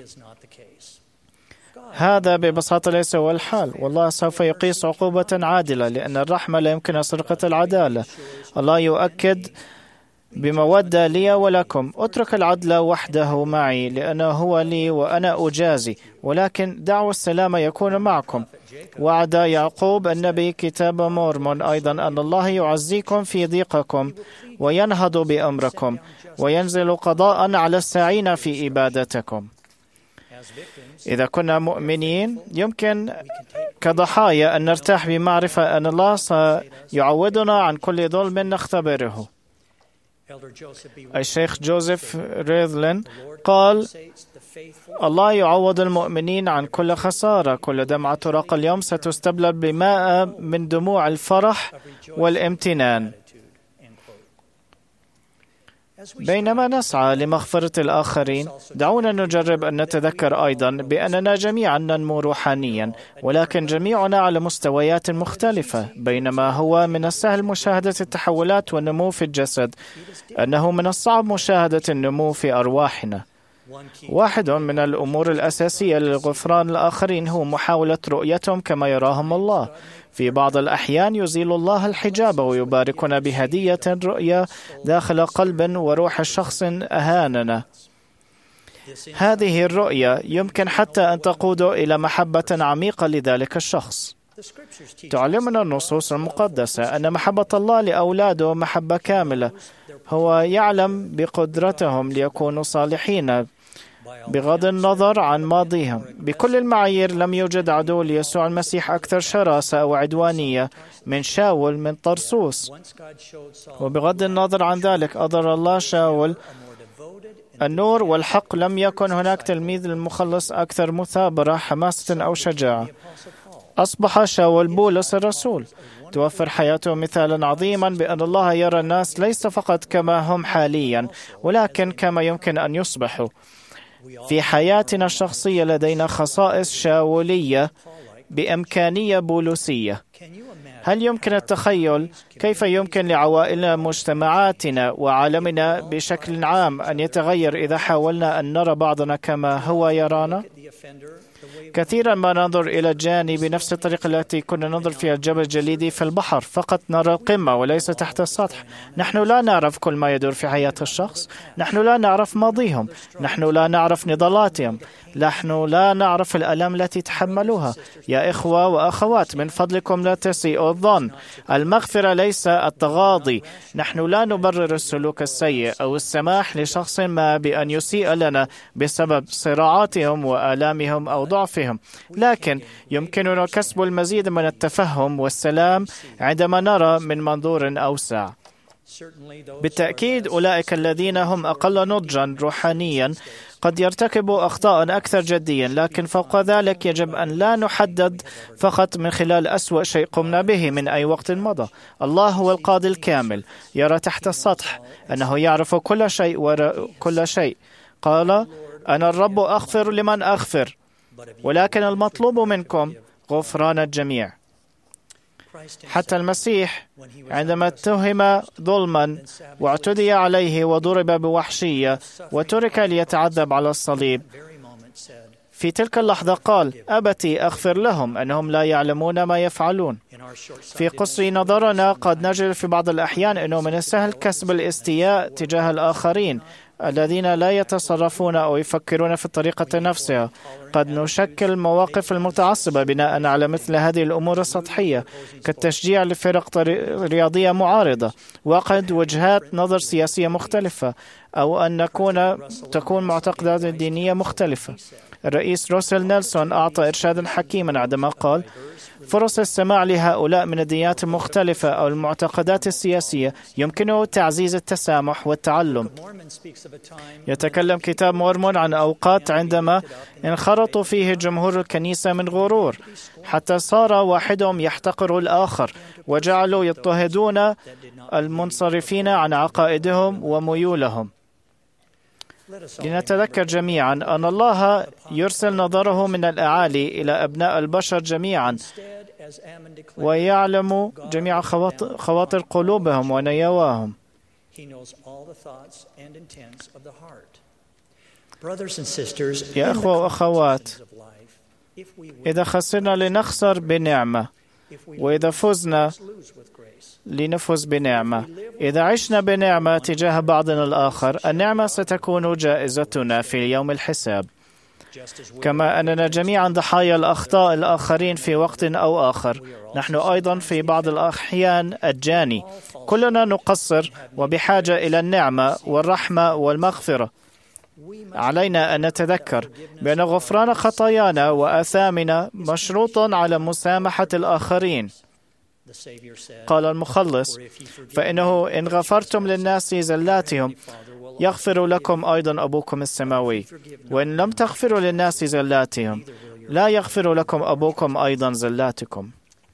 هذا ببساطة ليس هو الحال. والله سوف يقيس عقوبة عادلة، لأن الرحمة لا يمكن سرقة العدالة. الله يؤكد بمودة لي ولكم: اترك العدل وحده معي، لأنه هو لي وأنا أجازي، ولكن دعوا السلام يكون معكم. وعد يعقوب النبي كتاب مورمون أيضا أن الله يعزيكم في ضيقكم وينهض بأمركم وينزل قضاء على الساعين في إبادتكم. إذا كنا مؤمنين يمكن كضحايا أن نرتاح بمعرفة أن الله سيعوضنا عن كل ظلم نختبره. الشيخ جوزيف ريذلين قال: الله يعوض المؤمنين عن كل خسارة. كل دمعة تراق اليوم ستستبدل بماء من دموع الفرح والامتنان. بينما نسعى لمغفرة الآخرين، دعونا نجرب أن نتذكر أيضا بأننا جميعا ننمو روحانيا، ولكن جميعنا على مستويات مختلفة. بينما هو من السهل مشاهدة التحولات والنمو في الجسد، أنه من الصعب مشاهدة النمو في أرواحنا. واحد من الأمور الأساسية للغفران الآخرين هو محاولة رؤيتهم كما يراهم الله. في بعض الأحيان يزيل الله الحجاب ويباركنا بهدية رؤية داخل قلب وروح الشخص أهاننا. هذه الرؤية يمكن حتى أن تقود إلى محبة عميقة لذلك الشخص. تعلمنا النصوص المقدسة أن محبة الله لأولاده محبة كاملة. هو يعلم بقدرتهم ليكونوا صالحين بغض النظر عن ماضيهم. بكل المعايير لم يوجد عدو ليسوع المسيح أكثر شراسة أو عدوانية من شاول من طرسوس. وبغض النظر عن ذلك أظهر الله شاول النور والحق. لم يكن هناك تلميذ للمخلص أكثر مثابرة، حماسة أو شجاعة. أصبح شاول بولس الرسول. توفر حياته مثالا عظيما بأن الله يرى الناس ليس فقط كما هم حاليا، ولكن كما يمكن أن يصبحوا. في حياتنا الشخصية لدينا خصائص شاولية بإمكانية بولسية. هل يمكن التخيل كيف يمكن لعوائلنا، مجتمعاتنا وعالمنا بشكل عام أن يتغير إذا حاولنا أن نرى بعضنا كما هو يرانا؟ كثيرا ما ننظر إلى الجاني بنفس الطريقة التي كنا ننظر فيها الجبل الجليدي في البحر، فقط نرى القمة وليس تحت السطح. نحن لا نعرف كل ما يدور في حياة الشخص. نحن لا نعرف ماضيهم. نحن لا نعرف نضالاتهم. نحن لا نعرف الألم التي تحملوها. يا إخوة وأخوات، من فضلكم لا تسيئوا الظن. المغفرة ليس التغاضي. نحن لا نبرر السلوك السيء أو السماح لشخص ما بأن يسيء لنا بسبب صراعاتهم وآلامهم أو ضعفهم، لكن يمكننا كسب المزيد من التفهم والسلام عندما نرى من منظور أوسع. بالتأكيد أولئك الذين هم أقل نضجا روحانيا قد يرتكبوا أخطاء أكثر جديا، لكن فوق ذلك يجب أن لا نحدد فقط من خلال أسوأ شيء قمنا به من أي وقت مضى. الله هو القاضي الكامل، يرى تحت السطح، أنه يعرف كل شيء وكل شيء. قال: أنا الرب أغفر لمن أغفر، ولكن المطلوب منكم غفران الجميع. حتى المسيح عندما اتهم ظلما واعتدي عليه وضرب بوحشية وترك ليتعذب على الصليب، في تلك اللحظة قال: أبتي أغفر لهم أنهم لا يعلمون ما يفعلون. في قصر نظرنا قد نجد في بعض الأحيان أنه من السهل كسب الاستياء تجاه الآخرين الذين لا يتصرفون أو يفكرون في الطريقة نفسها. قد نشكل مواقف المتعصبة بناء على مثل هذه الأمور السطحية، كالتشجيع لفرق رياضية معارضة، وقد وجهات نظر سياسية مختلفة، أو أن تكون معتقدات دينية مختلفة. الرئيس روسل نيلسون أعطى إرشادا حكيما عندما قال: فرص السماع لهؤلاء من الديانات المختلفة أو المعتقدات السياسية يمكنه تعزيز التسامح والتعلم. يتكلم كتاب مورمون عن أوقات عندما انخرطوا فيه جمهور الكنيسة من غرور، حتى صار واحدهم يحتقر الآخر، وجعلوا يضطهدون المنصرفين عن عقائدهم وميولهم. لنتذكر جميعا أن الله يرسل نظره من الأعالي إلى أبناء البشر جميعا، ويعلم جميع خواطر قلوبهم ونيواهم. يا أخوة وأخوات، إذا خسرنا لنخسر بنعمة، وإذا فزنا لنفوز بنعمة. إذا عشنا بنعمة تجاه بعضنا الآخر، النعمة ستكون جائزتنا في يوم الحساب. كما أننا جميعا ضحايا الأخطاء الآخرين في وقت أو آخر، نحن أيضا في بعض الأحيان الجاني. كلنا نقصر وبحاجة إلى النعمة والرحمة والمغفرة. علينا أن نتذكر بأن غفران خطايانا وآثامنا مشروط على مسامحة الآخرين. قال المخلص: فإنه إن غفرتم للناس زلاتهم يغفر لكم أيضا أبوكم السماوي، وإن لم تغفروا للناس زلاتهم لا يغفر لكم أبوكم أيضا زلاتكم.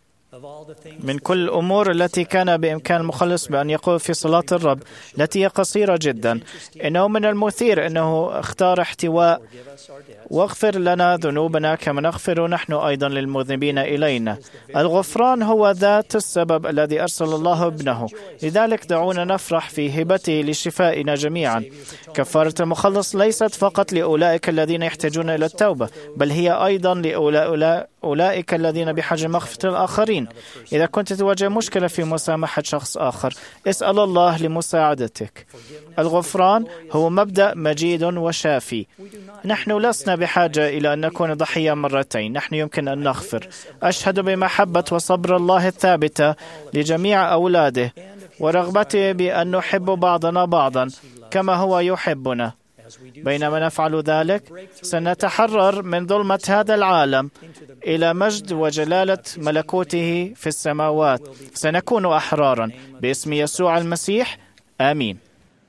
من كل الأمور التي كان بإمكان المخلص بأن يقول في صلاة الرب التي هي قصيرة جدا، إنه من المثير أنه اختار احتواء: واغفر لنا ذنوبنا كما نغفر نحن أيضا للمذنبين إلينا. الغفران هو ذات السبب الذي أرسل الله ابنه، لذلك دعونا نفرح في هبته لشفائنا جميعا. كفارة المخلص ليست فقط لأولئك الذين يحتاجون إلى التوبة، بل هي أيضا لأولئك الذين بحاجة مغفرة الآخرين. إذا كنت تواجه مشكلة في مسامحة شخص آخر، اسأل الله لمساعدتك. الغفران هو مبدأ مجيد وشافي. نحن لسنا بحاجة إلى أن نكون ضحية مرتين، نحن يمكن أن نغفر. أشهد بمحبة وصبر الله الثابتة لجميع أولاده، ورغبته بأن نحب بعضنا بعضا كما هو يحبنا. بينما نفعل ذلك سنتحرر من ظلمة هذا العالم إلى مجد وجلالة ملكوته في السماوات. سنكون أحرارا باسم يسوع المسيح. آمين.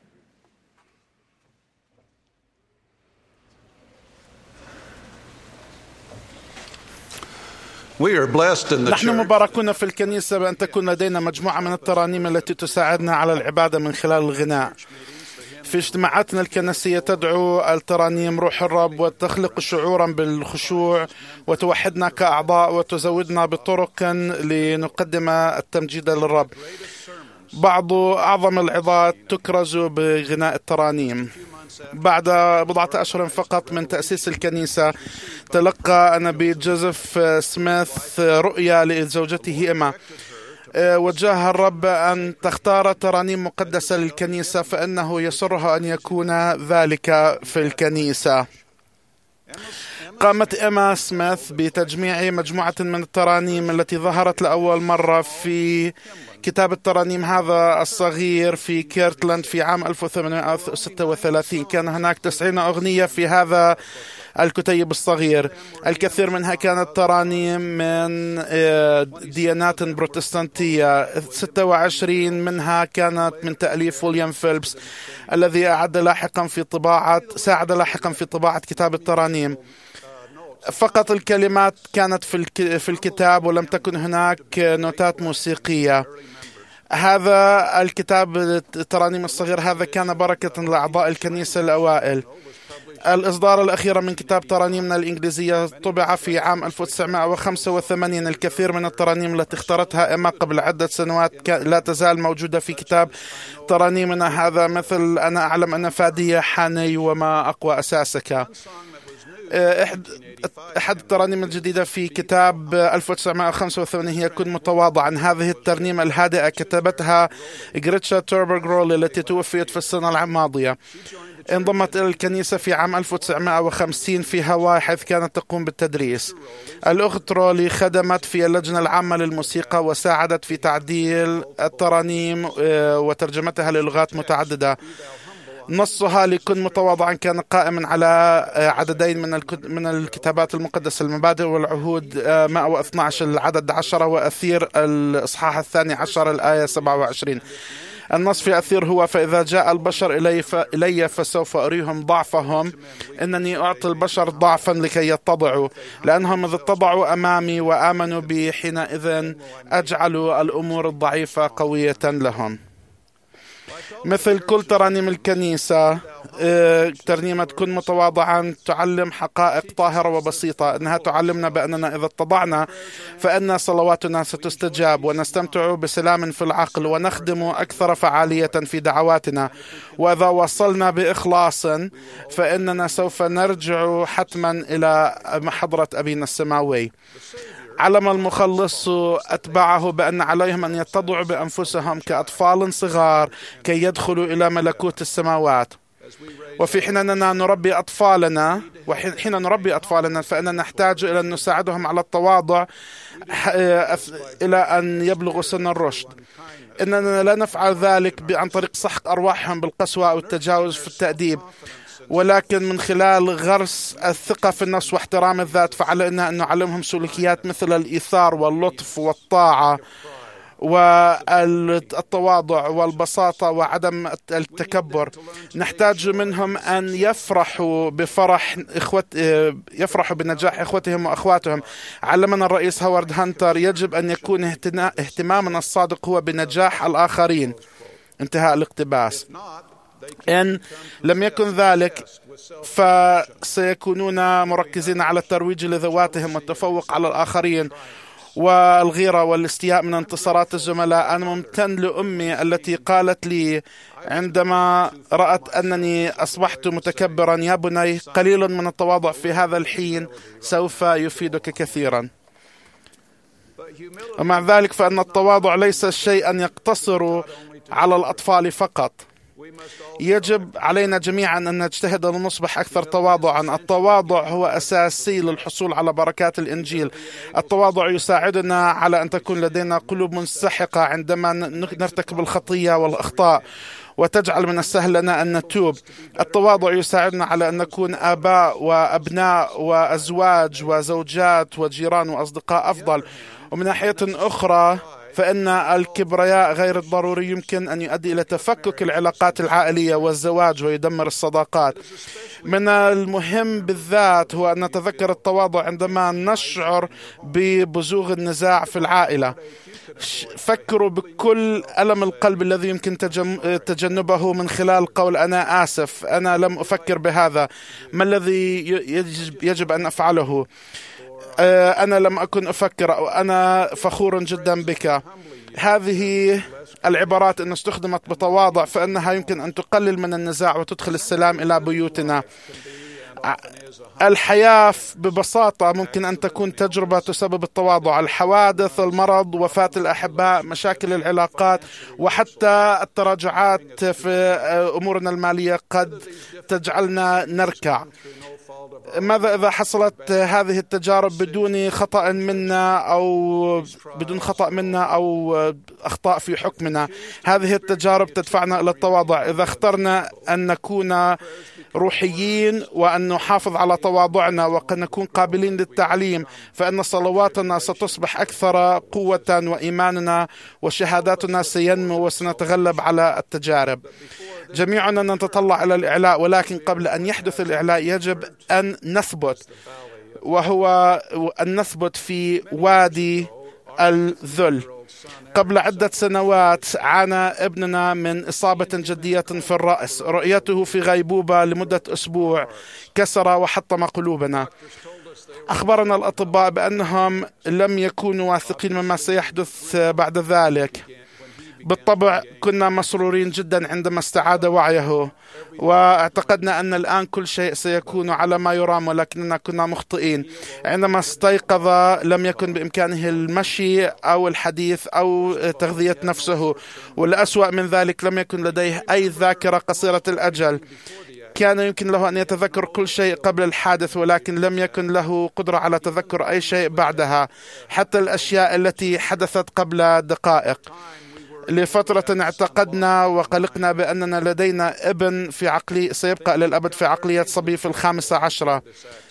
نحن مباركون في الكنيسة بأن تكون لدينا مجموعة من الترانيم التي تساعدنا على العبادة من خلال الغناء. في اجتماعاتنا الكنسية تدعو الترانيم روح الرب وتخلق شعورا بالخشوع وتوحدنا كأعضاء وتزودنا بطرق لنقدم التمجيد للرب. بعض أعظم العظات تكرز بغناء الترانيم. بعد بضعة أشهر فقط من تأسيس الكنيسة تلقى النبي جوزيف سميث رؤية لزوجته إيما. وجهها الرب أن تختار ترانيم مقدسة للكنيسة، فإنه يسرها أن يكون ذلك في الكنيسة. قامت إيما سميث بتجميع مجموعة من الترانيم التي ظهرت لأول مرة في كتاب الترانيم هذا الصغير في كيرتلاند في عام 1836. كان هناك 90 أغنية في هذا الكتيب الصغير. الكثير منها كانت ترانيم من ديانات بروتستانتية. 26 منها كانت من تأليف ويليام فيلبس الذي ساعد لاحقا في طباعة كتاب الترانيم. فقط الكلمات كانت في الكتاب ولم تكن هناك نوتات موسيقية. هذا الكتاب الترانيم الصغير هذا كان بركة لأعضاء الكنيسة الأوائل. الإصدار الأخير من كتاب ترانيمنا الإنجليزية طبع في عام 1985. الكثير من الترانيم التي اختارتها إما قبل عدة سنوات لا تزال موجودة في كتاب ترانيمنا هذا، مثل أنا أعلم أن فادية حاني وما أقوى أساسك. أحد الترانيم الجديدة في كتاب 1985 هي كن متواضعا. هذه الترنيمة الهادئة كتبتها غريتشا توربرغرولي التي توفيت في السنة الماضية. انضمت إلى الكنيسة في عام 1950 في هاواي حيث كانت تقوم بالتدريس. الأخت رولي خدمت في اللجنة العامة للموسيقى وساعدت في تعديل الترانيم وترجمتها للغات متعددة. نصها لكن متواضعا كان قائما على عددين من الكتابات المقدسة، المبادئ والعهود 112 العدد 10 وأثير الإصحاح 12 الآية 27. النص في أثير هو فإذا جاء البشر إلي فسوف أريهم ضعفهم، إنني أعطي البشر ضعفا لكي يتضعوا، لأنهم إذا اتضعوا أمامي وآمنوا بي حينئذ أجعل الأمور الضعيفة قوية لهم. مثل كل ترانيم الكنيسة، ترنيمة كن متواضعا تعلم حقائق طاهرة وبسيطة. إنها تعلمنا بأننا إذا اتضعنا فإن صلواتنا ستستجاب ونستمتع بسلام في العقل ونخدم أكثر فعالية في دعواتنا، وإذا وصلنا بإخلاص فإننا سوف نرجع حتما إلى محضرة أبينا السماوي. علم المخلص أتبعه بأن عليهم أن يتضعوا بأنفسهم كأطفال صغار كي يدخلوا إلى ملكوت السماوات. وفي حيننا نربي أطفالنا فإننا نحتاج إلى أن نساعدهم على التواضع إلى أن يبلغوا سن الرشد. إننا لا نفعل ذلك عن طريق سحق أرواحهم بالقسوة أو التجاوز في التأديب، ولكن من خلال غرس الثقة في النفس واحترام الذات. فعلينا أن نعلمهم سلوكيات مثل الإيثار واللطف والطاعة والتواضع والبساطة وعدم التكبر. نحتاج منهم أن يفرحوا بنجاح إخوتهم وأخواتهم. علمنا الرئيس هوارد هانتر يجب أن يكون اهتمامنا الصادق هو بنجاح الآخرين. انتهاء الاقتباس. إن لم يكن ذلك فسيكونون مركزين على الترويج لذواتهم والتفوق على الآخرين والغيرة والاستياء من انتصارات الزملاء. أنا ممتن لأمي التي قالت لي عندما رأت أنني أصبحت متكبرا: يا بني، قليل من التواضع في هذا الحين سوف يفيدك كثيرا. ومع ذلك فإن التواضع ليس شيئا يقتصر على الأطفال فقط. يجب علينا جميعا أن نجتهد لنصبح أكثر تواضعا. التواضع هو أساسي للحصول على بركات الإنجيل. التواضع يساعدنا على أن تكون لدينا قلوب منسحقة عندما نرتكب الخطية والأخطاء، وتجعل من السهل لنا أن نتوب. التواضع يساعدنا على أن نكون آباء وأبناء وأزواج وزوجات وجيران وأصدقاء أفضل. ومن ناحية أخرى فإن الكبرياء غير الضروري يمكن أن يؤدي إلى تفكك العلاقات العائلية والزواج ويدمر الصداقات. من المهم بالذات هو أن نتذكر التواضع عندما نشعر ببزوغ النزاع في العائلة. فكروا بكل ألم القلب الذي يمكن تجنبه من خلال قول أنا آسف، أنا لم أفكر بهذا، ما الذي يجب أن أفعله، أنا لم أكن أفكر، أنا فخور جدا بك. هذه العبارات إن استخدمت بتواضع فإنها يمكن أن تقلل من النزاع وتدخل السلام إلى بيوتنا. الحياة ببساطة ممكن أن تكون تجربة تسبب التواضع. الحوادث، المرض، وفاة الأحباء، مشاكل العلاقات، وحتى التراجعات في أمورنا المالية قد تجعلنا نركع. ماذا إذا حصلت هذه التجارب بدون خطأ منا أو بدون خطأ منا أو أخطاء في حكمنا؟ هذه التجارب تدفعنا إلى التواضع. إذا اخترنا أن نكون روحيين وأن نحافظ على تواضعنا وأن نكون قابلين للتعليم، فإن صلواتنا ستصبح أكثر قوة، وإيماننا وشهاداتنا سينمو وسنتغلب على التجارب. جميعنا نتطلع إلى الإعلاء، ولكن قبل أن يحدث الإعلاء يجب أن نثبت، وهو أن نثبت في وادي الذل. قبل عدة سنوات عانى ابننا من إصابة جدية في الرأس، رؤيته في غيبوبة لمدة أسبوع كسر وحطم قلوبنا. أخبرنا الأطباء بأنهم لم يكونوا واثقين مما سيحدث بعد ذلك. بالطبع كنا مسرورين جدا عندما استعاد وعيه، واعتقدنا أن الآن كل شيء سيكون على ما يرام، ولكننا كنا مخطئين. عندما استيقظ لم يكن بإمكانه المشي أو الحديث أو تغذية نفسه، والأسوأ من ذلك لم يكن لديه أي ذاكرة قصيرة الأجل. كان يمكن له أن يتذكر كل شيء قبل الحادث، ولكن لم يكن له قدرة على تذكر أي شيء بعدها، حتى الأشياء التي حدثت قبل دقائق. لفترة اعتقدنا وقلقنا بأننا لدينا ابن سيبقى للأبد في عقلية صبي في 15.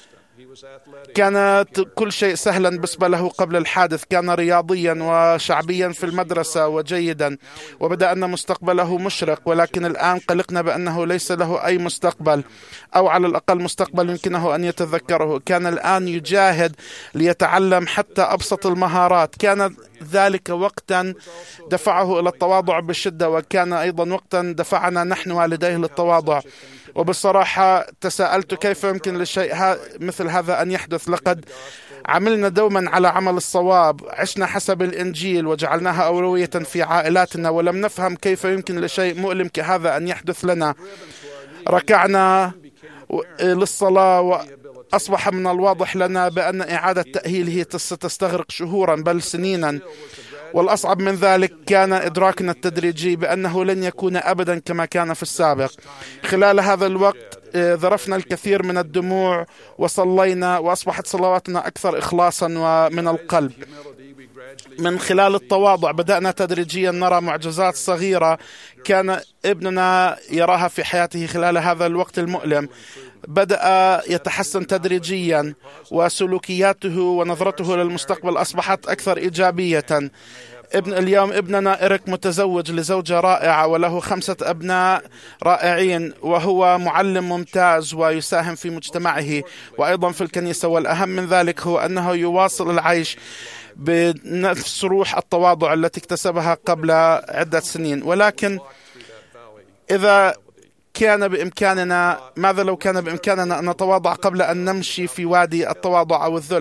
كانت كل شيء سهلا بالنسبة له قبل الحادث. كان رياضيا وشعبيا في المدرسة وجيدا، وبدأ أن مستقبله مشرق، ولكن الآن قلقنا بأنه ليس له أي مستقبل، أو على الأقل مستقبل يمكنه أن يتذكره. كان الآن يجاهد ليتعلم حتى أبسط المهارات. كان ذلك وقتا دفعه إلى التواضع بشدة، وكان أيضا وقتا دفعنا نحن والديه للتواضع. وبصراحة تساءلت كيف يمكن لشيء مثل هذا أن يحدث. لقد عملنا دوما على عمل الصواب، عشنا حسب الإنجيل وجعلناها أولوية في عائلاتنا، ولم نفهم كيف يمكن لشيء مؤلم كهذا أن يحدث لنا. ركعنا للصلاة، وأصبح من الواضح لنا بأن إعادة تأهيله ستستغرق شهورا بل سنينا. والأصعب من ذلك كان إدراكنا التدريجي بأنه لن يكون أبدا كما كان في السابق. خلال هذا الوقت ذرفنا الكثير من الدموع وصلينا، وأصبحت صلواتنا أكثر إخلاصا ومن القلب. من خلال التواضع بدأنا تدريجيا نرى معجزات صغيرة كان ابننا يراها في حياته خلال هذا الوقت المؤلم. بدأ يتحسن تدريجيا، وسلوكياته ونظرته للمستقبل أصبحت أكثر إيجابية. اليوم ابننا إريك متزوج لزوجة رائعة، وله 5 أبناء رائعين، وهو معلم ممتاز ويساهم في مجتمعه وأيضا في الكنيسة. والأهم من ذلك هو أنه يواصل العيش بنفس روح التواضع التي اكتسبها قبل عدة سنين. ولكن إذا كان بإمكاننا، ماذا لو كان بإمكاننا أن نتواضع قبل أن نمشي في وادي التواضع أو الذل؟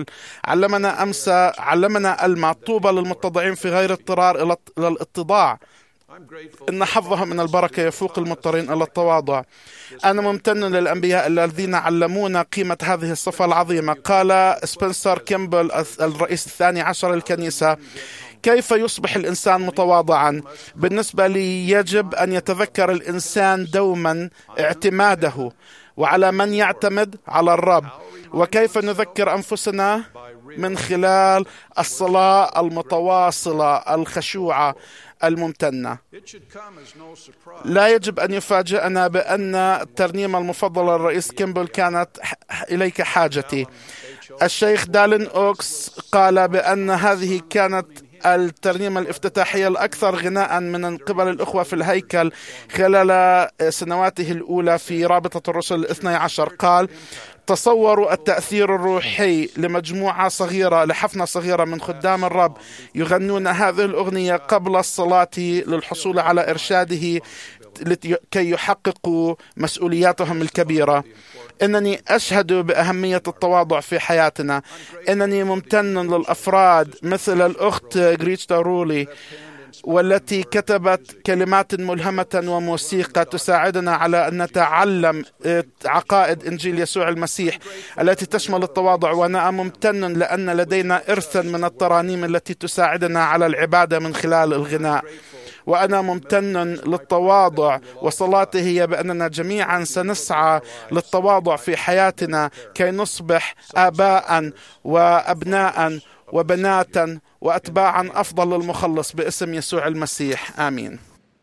علمنا ألما: طوبى للمتضعين في غير اضطرار إلى الاتضاع، إن حظهم من البركة يفوق المضطرين إلى التواضع. أنا ممتن للأنبياء الذين علمونا قيمة هذه الصفة العظيمة. قال سبنسر كيمبل الرئيس 12 للكنيسة: كيف يصبح الإنسان متواضعا؟ بالنسبة لي يجب أن يتذكر الإنسان دوما اعتماده، وعلى من يعتمد؟ على الرب. وكيف نذكر أنفسنا؟ من خلال الصلاة المتواصلة الخشوعة الممتنة. لا يجب أن يفاجئنا بأن الترنيمة المفضلة للرئيس كيمبل كانت إليك حاجتي. الشيخ دالين أوكس قال بأن هذه كانت الترنيمة الافتتاحية الأكثر غناء من قبل الأخوة في الهيكل خلال سنواته الأولى في رابطة الرسل 12. قال: تصوروا التأثير الروحي لمجموعة صغيرة، لحفنة صغيرة من خدام الرب يغنون هذه الأغنية قبل الصلاة للحصول على إرشاده كي يحققوا مسؤولياتهم الكبيرة. إنني أشهد بأهمية التواضع في حياتنا. إنني ممتن للأفراد مثل الأخت غريتشتا رولي، والتي كتبت كلمات ملهمة وموسيقى تساعدنا على أن نتعلم عقائد إنجيل يسوع المسيح التي تشمل التواضع. وأنا ممتن لأن لدينا إرثا من الترانيم التي تساعدنا على العبادة من خلال الغناء. وأنا ممتن للتواضع، وصلاتي هي بأننا جميعا سنسعى للتواضع في حياتنا كي نصبح آباء وأبناء وبنات وأتباعا أفضل للمخلص باسم يسوع المسيح، آمين.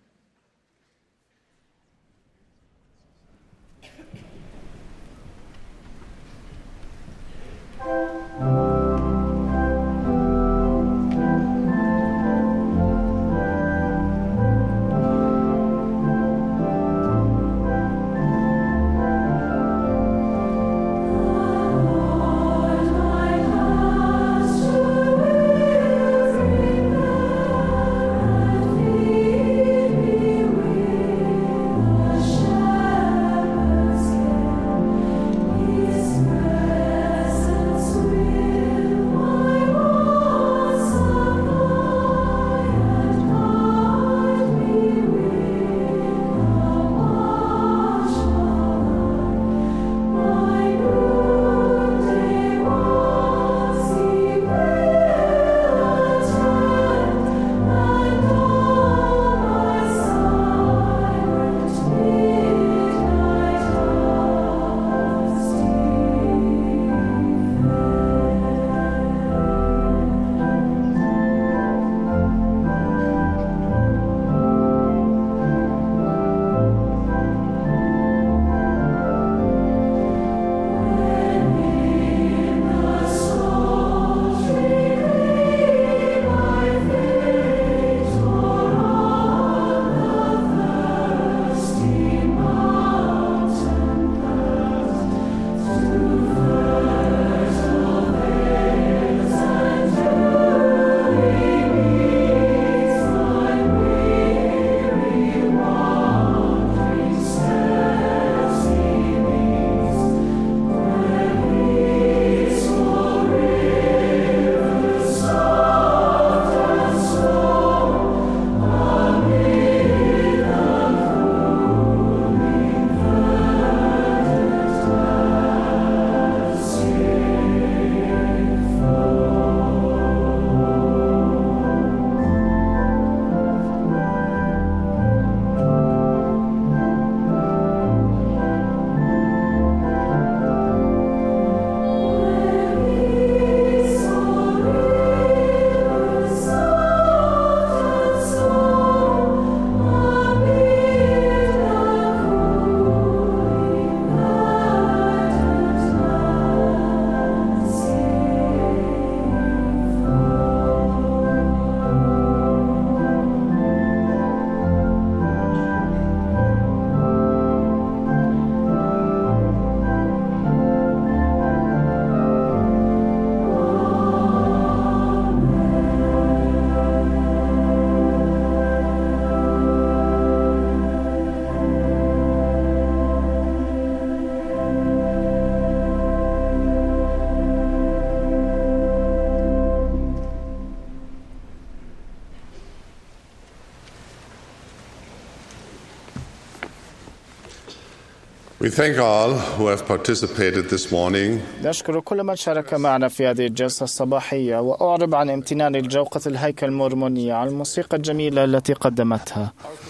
We thank all who have participated this morning. نشكر كل من شارك معنا في هذه الجلسة الصباحية، وأعرب عن امتناني لجوقة الهيكل المورمونية على الموسيقى الجميلة التي قدمتها.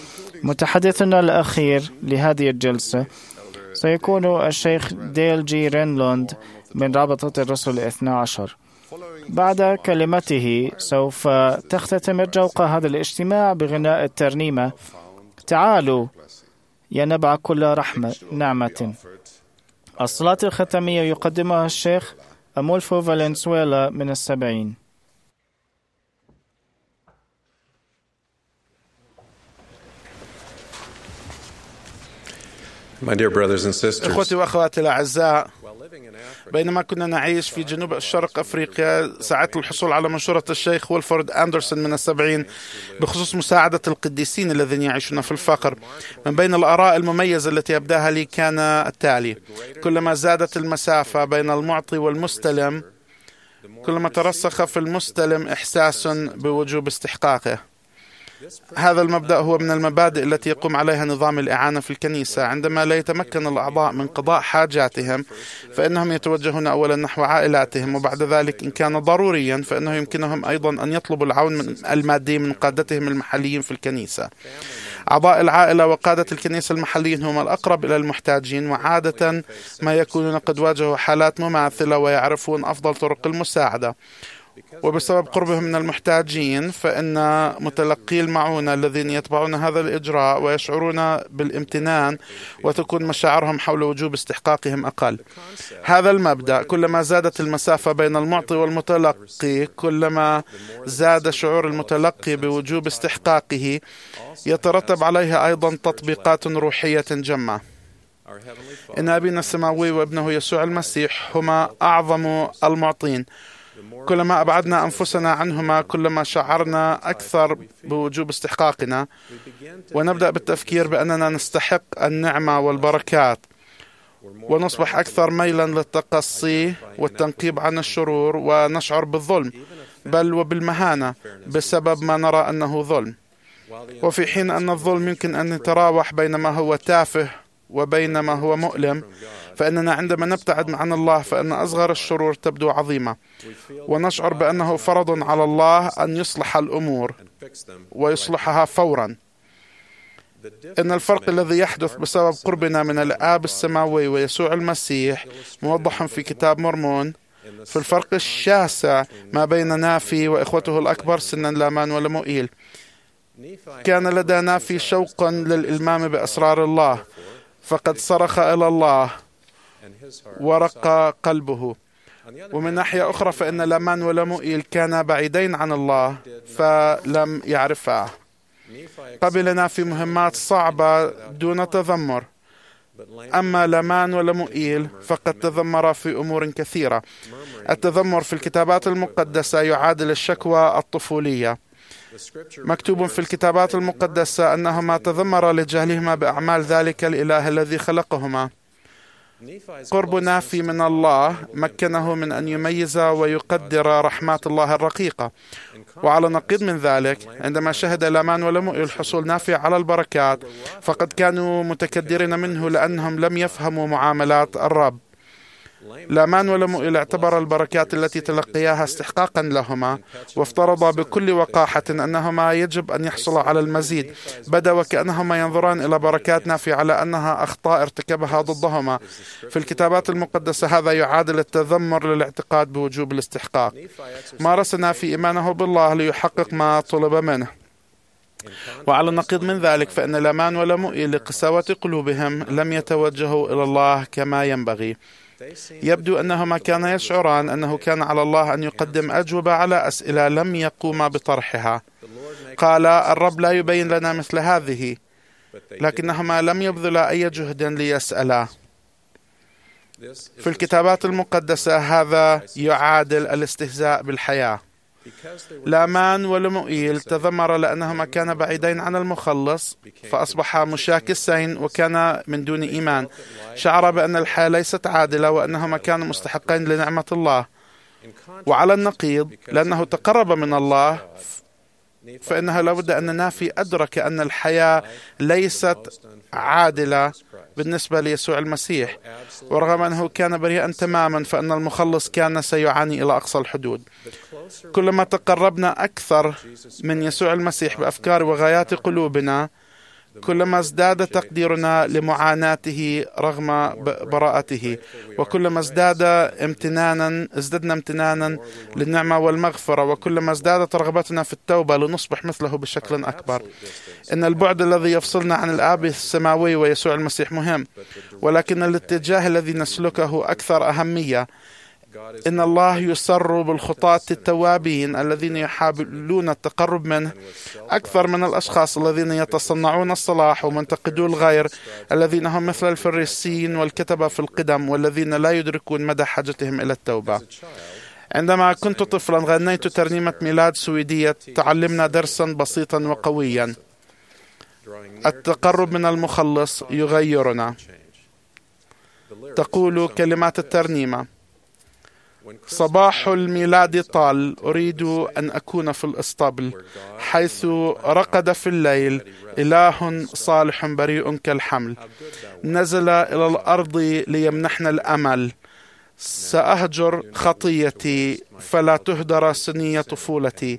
متحدثنا الأخير لهذه الجلسة سيكون الشيخ ديل جي رينلوند من رابطة الرسل 12. بعد كلمته سوف تختتم الجوقة هذا الاجتماع بغناء الترنيمة تعالوا يا نبع كل نعمة. الصلاة الختامية يقدمها الشيخ أمولفو فالنسويلا من 70. My dear brothers and sisters, إخوتي وأخواتي الأعزاء، بينما كنا نعيش في جنوب شرق أفريقيا سعدت الحصول على منشورة الشيخ ويلفورد أندرسون من 70 بخصوص مساعدة القديسين الذين يعيشون في الفقر. من بين الآراء المميزة التي أبداها لي كان التالي: كلما زادت المسافة بين المعطي والمستلم كلما ترسخ في المستلم إحساس بوجوب استحقاقه. هذا المبدأ هو من المبادئ التي يقوم عليها نظام الإعانة في الكنيسة. عندما لا يتمكن الأعضاء من قضاء حاجاتهم فإنهم يتوجهون أولا نحو عائلاتهم، وبعد ذلك إن كان ضروريا فإنه يمكنهم أيضا أن يطلبوا العون المادي من قادتهم المحليين في الكنيسة. أعضاء العائلة وقادة الكنيسة المحليين هم الأقرب إلى المحتاجين، وعادة ما يكونون قد واجهوا حالات مماثلة ويعرفون أفضل طرق المساعدة. وبسبب قربهم من المحتاجين فإن متلقي المعونة الذين يتبعون هذا الإجراء ويشعرون بالامتنان وتكون مشاعرهم حول وجوب استحقاقهم أقل. هذا المبدأ كلما زادت المسافة بين المعطي والمتلقي كلما زاد شعور المتلقي بوجوب استحقاقه، يترتب عليها أيضا تطبيقات روحية جمة. إن أبينا السماوي وابنه يسوع المسيح هما أعظم المعطين. كلما أبعدنا أنفسنا عنهما كلما شعرنا أكثر بوجوب استحقاقنا، ونبدأ بالتفكير بأننا نستحق النعمة والبركات، ونصبح أكثر ميلا للتقصي والتنقيب عن الشرور، ونشعر بالظلم بل وبالمهانة بسبب ما نرى أنه ظلم. وفي حين أن الظلم يمكن أن يتراوح بين ما هو تافه وبين ما هو مؤلم، فإننا عندما نبتعد عن الله فإن أصغر الشرور تبدو عظيمة، ونشعر بأنه فرض على الله أن يصلح الأمور ويصلحها فورا. إن الفرق الذي يحدث بسبب قربنا من الآب السماوي ويسوع المسيح موضح في كتاب مرمون في الفرق الشاسع ما بين نافي وإخوته الأكبر سنا لامان ولموئيل. كان لدى نافي شوقا للإلمام بأسرار الله، فقد صرخ إلى الله ورق قلبه. ومن ناحية أخرى فإن لامان ولموئيل كانا بعيدين عن الله فلم يعرفها. قبل نافي مهمات صعبة دون تذمر، أما لامان ولموئيل فقد تذمر في أمور كثيرة. التذمر في الكتابات المقدسة يعادل الشكوى الطفولية. مكتوب في الكتابات المقدسة أنهما تذمر لجهلهما بأعمال ذلك الإله الذي خلقهما. قرب نافي من الله مكنه من أن يميز ويقدر رحمات الله الرقيقة. وعلى نقيض من ذلك، عندما شهد لامان ولموئيل حصول نافي على البركات فقد كانوا متكدرين منه لأنهم لم يفهموا معاملات الرب. لامان ولموئيل اعتبر البركات التي تلقياها استحقاقا لهما، وافترض بكل وقاحة أنهما يجب أن يحصلا على المزيد، بدا وكأنهما ينظران إلى بركات نافي على أنها أخطاء ارتكبها ضدهما. في الكتابات المقدسة هذا يعادل التذمر للاعتقاد بوجوب الاستحقاق. مارس نافي إيمانه بالله ليحقق ما طلب منه. وعلى النقيض من ذلك فإن لامان ولموئيل لقساوة قلوبهم لم يتوجهوا إلى الله كما ينبغي. يبدو أنهما كانا يشعران أنه كان على الله أن يقدم أجوبة على أسئلة لم يقوم بطرحها. قال الرب لا يبين لنا مثل هذه، لكنهما لم يبذلا أي جهد ليسألا. في الكتابات المقدسة هذا يعادل الاستهزاء بالحياة. لامان ولموئيل تذمر لأنهما كانا بعيدين عن المخلص فأصبحا مشاكسين وكان من دون إيمان. شعر بأن الحياة ليست عادلة وأنهما كانوا مستحقين لنعمة الله. وعلى النقيض لأنه تقرب من الله فإنه لابد أن نافي أدرك أن الحياة ليست عادلة بالنسبة ليسوع المسيح، ورغم أنه كان بريئا تماما فإن المخلص كان سيعاني إلى أقصى الحدود. كلما تقربنا أكثر من يسوع المسيح بأفكار وغايات قلوبنا كلما ازداد تقديرنا لمعاناته رغم براءته، وكلما ازددنا امتنانا للنعمة والمغفرة، وكلما ازدادت رغبتنا في التوبة لنصبح مثله بشكل أكبر. إن البعد الذي يفصلنا عن الآب السماوي ويسوع المسيح مهم، ولكن الاتجاه الذي نسلكه أكثر أهمية. إن الله يسر بالخطاة التوابين الذين يحاولون التقرب منه أكثر من الأشخاص الذين يتصنعون الصلاح ومنتقدو الغير، الذين هم مثل الفريسيين والكتبة في القدم والذين لا يدركون مدى حاجتهم إلى التوبة. عندما كنت طفلا غنيت ترنيمة ميلاد سويدية تعلمنا درسا بسيطا وقويا: التقرب من المخلص يغيرنا. تقول كلمات الترنيمة: صباح الميلاد طال، أريد أن أكون في الإسطبل حيث رقد في الليل إله صالح بريء كالحمل، نزل إلى الأرض ليمنحنا الأمل. سأهجر خطيتي فلا تهدر سني طفولتي،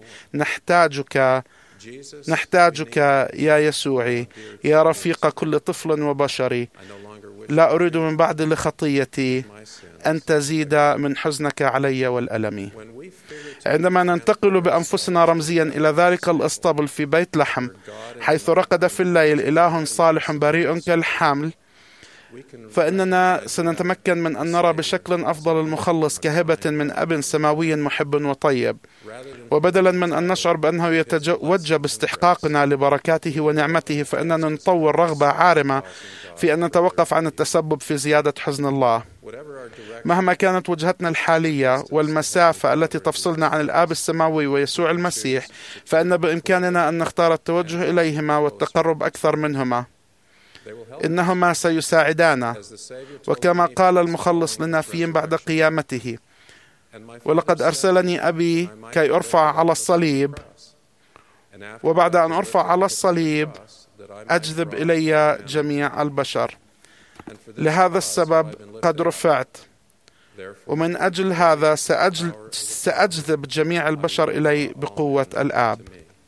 نحتاجك يا يسوعي، يا رفيق كل طفل وبشري. لا أريد من بعد لخطيتي أن تزيد من حزنك علي والألم. عندما ننتقل بأنفسنا رمزيا إلى ذلك الإسطبل في بيت لحم حيث رقد في الليل إله صالح بريء كالحمل، فإننا سنتمكن من أن نرى بشكل أفضل المخلص كهبة من أب سماوي محب وطيب، وبدلا من أن نشعر بأنه يتوجه باستحقاقنا لبركاته ونعمته، فإننا نطور رغبة عارمة في أن نتوقف عن التسبب في زيادة حزن الله. مهما كانت وجهتنا الحالية والمسافة التي تفصلنا عن الآب السماوي ويسوع المسيح، فإن بإمكاننا أن نختار التوجه إليهما والتقرب أكثر منهما. إنهما سيساعدانا، وكما قال المخلص لنا فيهم بعد قيامته: ولقد أرسلني أبي كي أرفع على الصليب، وبعد أن أرفع على الصليب أجذب إلي جميع البشر. لهذا السبب قد رفعت، ومن أجل هذا سأجذب جميع البشر إلي بقوة الآب.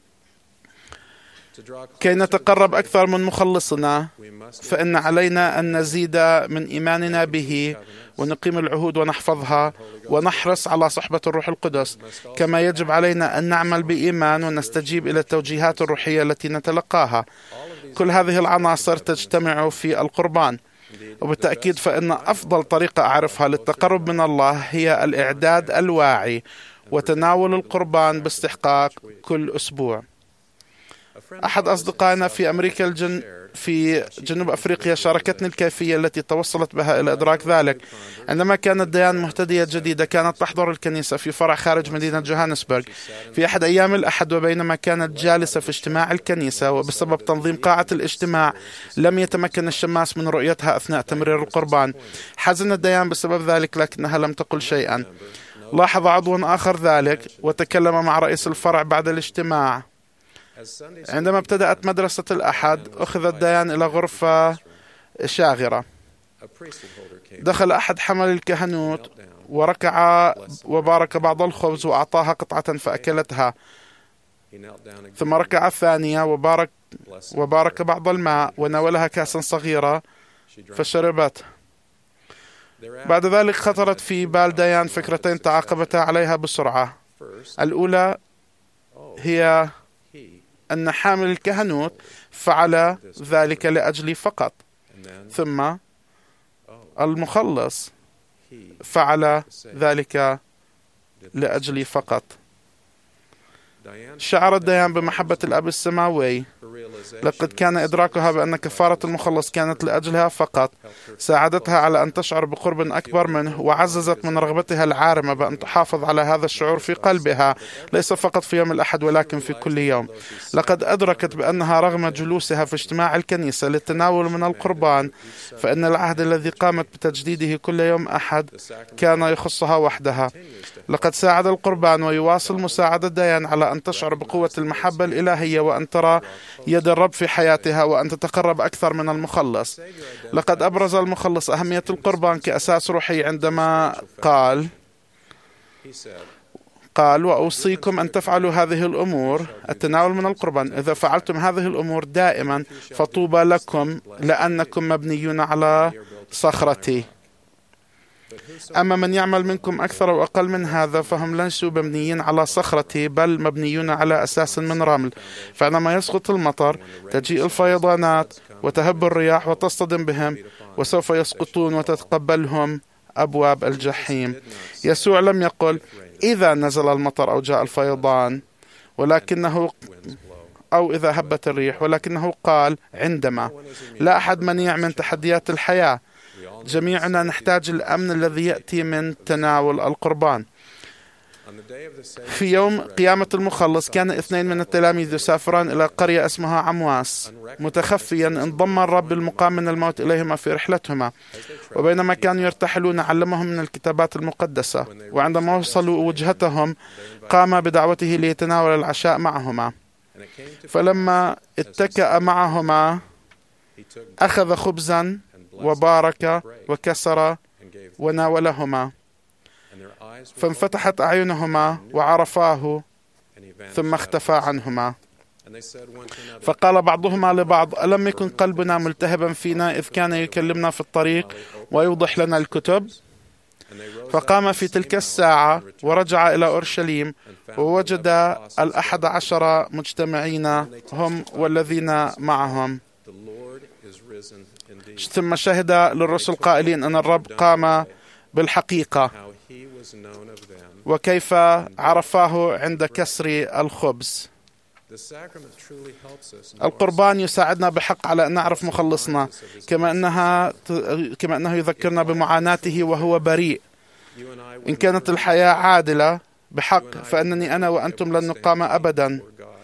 كي نتقرب أكثر من مخلصنا، فإن علينا أن نزيد من إيماننا به ونقيم العهود ونحفظها ونحرص على صحبة الروح القدس، كما يجب علينا أن نعمل بإيمان ونستجيب إلى التوجيهات الروحية التي نتلقاها. كل هذه العناصر تجتمع في القربان، وبالتأكيد فإن أفضل طريقة أعرفها للتقرب من الله هي الإعداد الواعي وتناول القربان باستحقاق كل أسبوع. أحد أصدقائنا في أمريكا في جنوب أفريقيا شاركتني الكيفية التي توصلت بها إلى إدراك ذلك. عندما كانت ديان مهتدية جديدة كانت تحضر الكنيسة في فرع خارج مدينة جوهانسبرغ في أحد أيام الأحد، وبينما كانت جالسة في اجتماع الكنيسة وبسبب تنظيم قاعة الاجتماع لم يتمكن الشماس من رؤيتها أثناء تمرير القربان. حزنت ديان بسبب ذلك لكنها لم تقل شيئا. لاحظ عضو آخر ذلك وتكلم مع رئيس الفرع بعد الاجتماع. عندما ابتدأت مدرسة الأحد أخذت ديان إلى غرفة شاغرة. دخل أحد حمل الكهنوت وركع وبارك بعض الخبز وأعطاها قطعة فأكلتها، ثم ركع الثانية وبارك بعض الماء وناولها كأسا صغيرة فشربت. بعد ذلك خطرت في بال ديان فكرتين تعاقبتا عليها بسرعة. الأولى هي أن حامل الكهنوت فعل ذلك لأجلي فقط، ثم المخلص فعل ذلك لأجلي فقط. شعرت ديان بمحبة الأب السماوي. لقد كان إدراكها بأن كفارة المخلص كانت لأجلها فقط ساعدتها على أن تشعر بقرب أكبر منه، وعززت من رغبتها العارمة بأن تحافظ على هذا الشعور في قلبها، ليس فقط في يوم الأحد ولكن في كل يوم. لقد أدركت بأنها رغم جلوسها في اجتماع الكنيسة للتناول من القربان، فإن العهد الذي قامت بتجديده كل يوم أحد كان يخصها وحدها. لقد ساعد القربان ويواصل مساعدة ديان على أن تشعر بقوة المحبة الإلهية، وأن ترى يد الرب في حياتها، وأن تتقرب أكثر من المخلص. لقد أبرز المخلص أهمية القربان كأساس روحي عندما قال وأوصيكم أن تفعلوا هذه الأمور، التناول من القربان، إذا فعلتم هذه الأمور دائما فطوبى لكم لأنكم مبنيون على صخرتي. أما من يعمل منكم أكثر أو أقل من هذا فهم ليسوا مبنيين على صخرتي بل مبنيون على أساس من رمل، فعندما يسقط المطر تجيء الفيضانات وتهب الرياح وتصطدم بهم، وسوف يسقطون وتتقبلهم أبواب الجحيم. يسوع لم يقل إذا نزل المطر أو جاء الفيضان أو إذا هبت الريح، ولكنه قال عندما. لا أحد منيع من تحديات الحياة. جميعنا نحتاج الأمن الذي يأتي من تناول القربان. في يوم قيامة المخلص كان 2 من التلاميذ يسافران إلى قرية اسمها عمواس. متخفيا انضم الرب المقام من الموت إليهما في رحلتهما، وبينما كانوا يرتحلون علمهم من الكتابات المقدسة، وعندما وصلوا وجهتهم قام بدعوته ليتناول العشاء معهما. فلما اتكأ معهما أخذ خبزا وبارك وكسر وناولهما، فانفتحت أعينهما وعرفاه، ثم اختفى عنهما. فقال بعضهما لبعض: ألم يكن قلبنا ملتهبا فينا إذ كان يكلمنا في الطريق ويوضح لنا الكتب؟ فقام في تلك الساعة ورجع إلى أورشليم، ووجد 11 مجتمعين هم والذين معهم. ثم شهد للرسل قائلين أن الرب قام بالحقيقة، وكيف عرفاه عند كسر الخبز. القربان يساعدنا بحق على أن نعرف مخلصنا، كما أنه يذكرنا بمعاناته وهو بريء. إن كانت الحياة عادلة بحق فإنني أنا وأنتم لن نقام أبدا،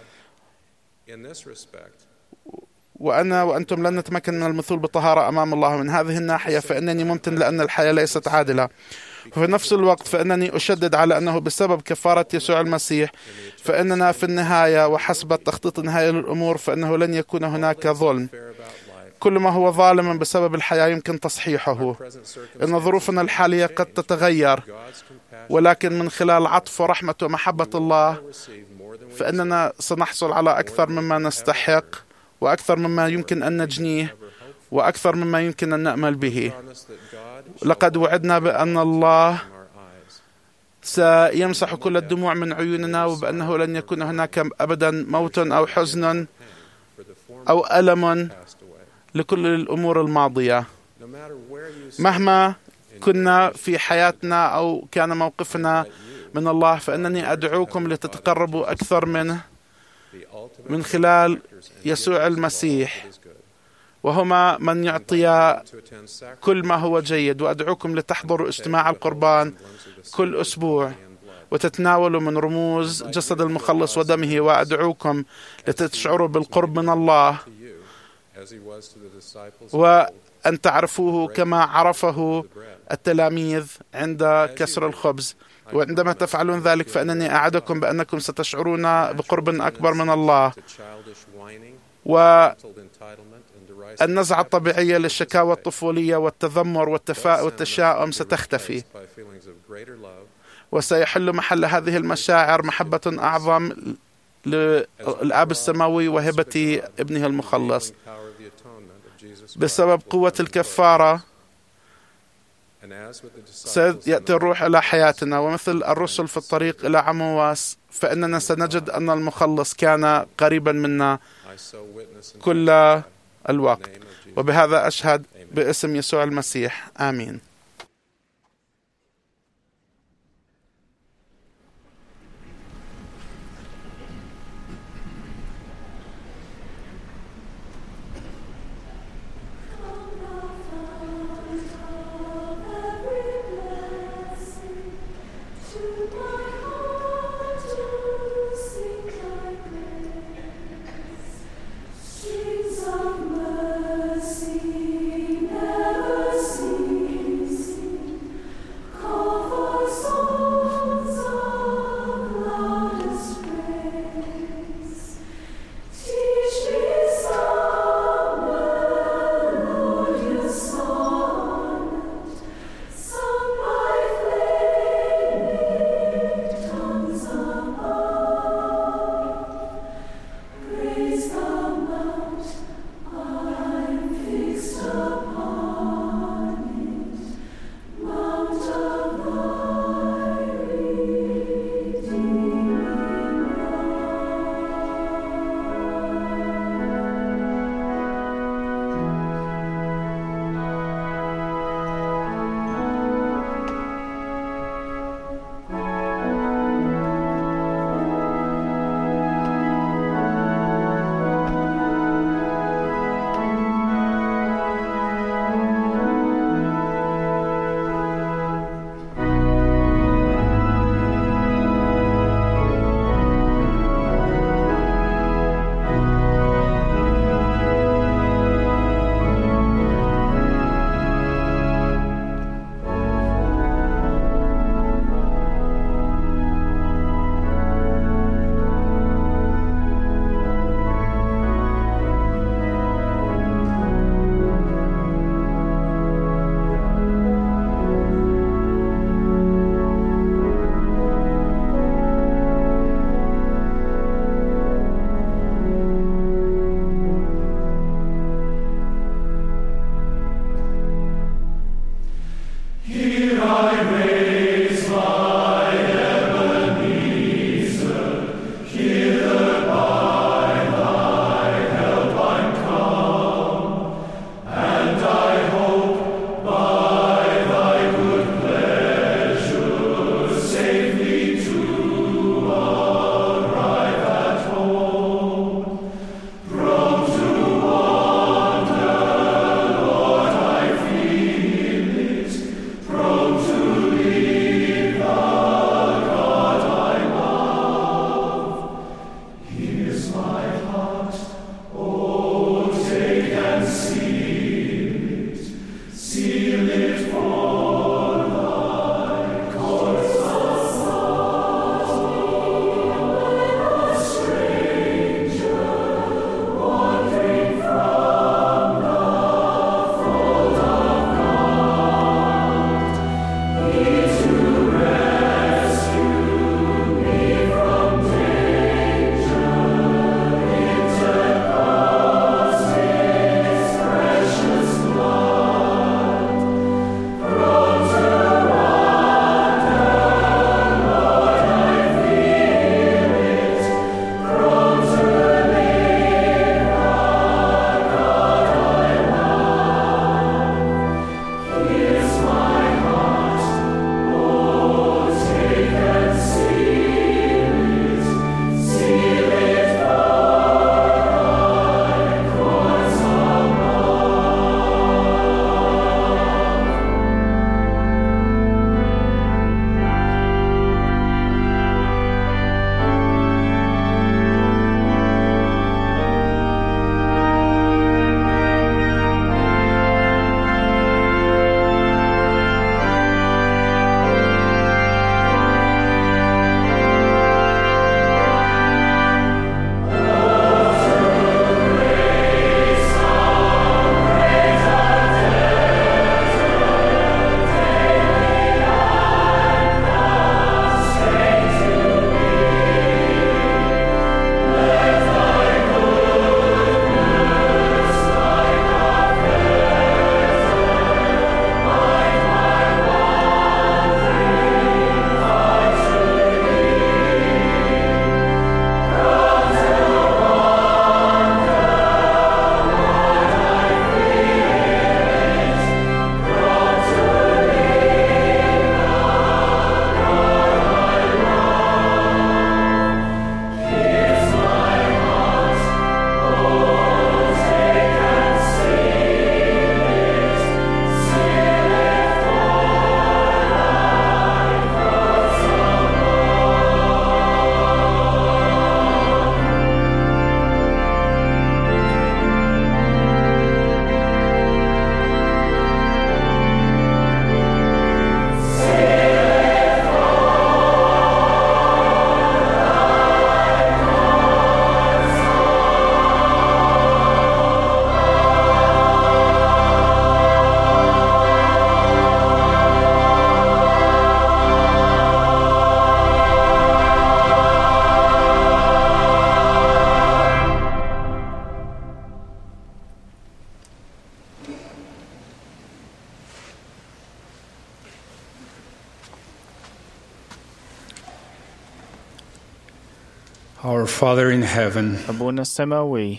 وأنا وأنتم لن نتمكن من المثول بطهارة أمام الله. من هذه الناحية فإنني ممتن لأن الحياة ليست عادلة، وفي نفس الوقت فإنني أشدد على أنه بسبب كفارة يسوع المسيح فإننا في النهاية وحسب التخطيط النهائي للأمور فإنه لن يكون هناك ظلم. كل ما هو ظالم بسبب الحياة يمكن تصحيحه. إن ظروفنا الحالية قد تتغير، ولكن من خلال عطف ورحمة ومحبة الله فإننا سنحصل على أكثر مما نستحق، وأكثر مما يمكن أن نجنيه، وأكثر مما يمكن أن نأمل به. لقد وعدنا بأن الله سيمسح كل الدموع من عيوننا، وبأنه لن يكون هناك أبدا موت أو حزن أو ألم لكل الأمور الماضية. مهما كنا في حياتنا أو كان موقفنا من الله فإنني أدعوكم لتتقربوا أكثر منه من خلال يسوع المسيح، وهما من يعطي كل ما هو جيد. وأدعوكم لتحضروا اجتماع القربان كل أسبوع وتتناولوا من رموز جسد المخلص ودمه، وأدعوكم لتشعروا بالقرب من الله وأن تعرفوه كما عرفه التلاميذ عند كسر الخبز. وعندما تفعلون ذلك فإنني أعدكم بأنكم ستشعرون بقرب أكبر من الله، والنزعة الطبيعية للشكاوى الطفولية والتذمر والتشاؤم ستختفي، وسيحل محل هذه المشاعر محبة أعظم للآب السماوي وهبة ابنه المخلص. بسبب قوة الكفارة سيأتي الروح إلى حياتنا، ومثل الرسل في الطريق إلى عمواس فإننا سنجد أن المخلص كان قريبا منا كل الوقت. وبهذا أشهد باسم يسوع المسيح، آمين. Never cease. Our Father in heaven, أبونا السماوي،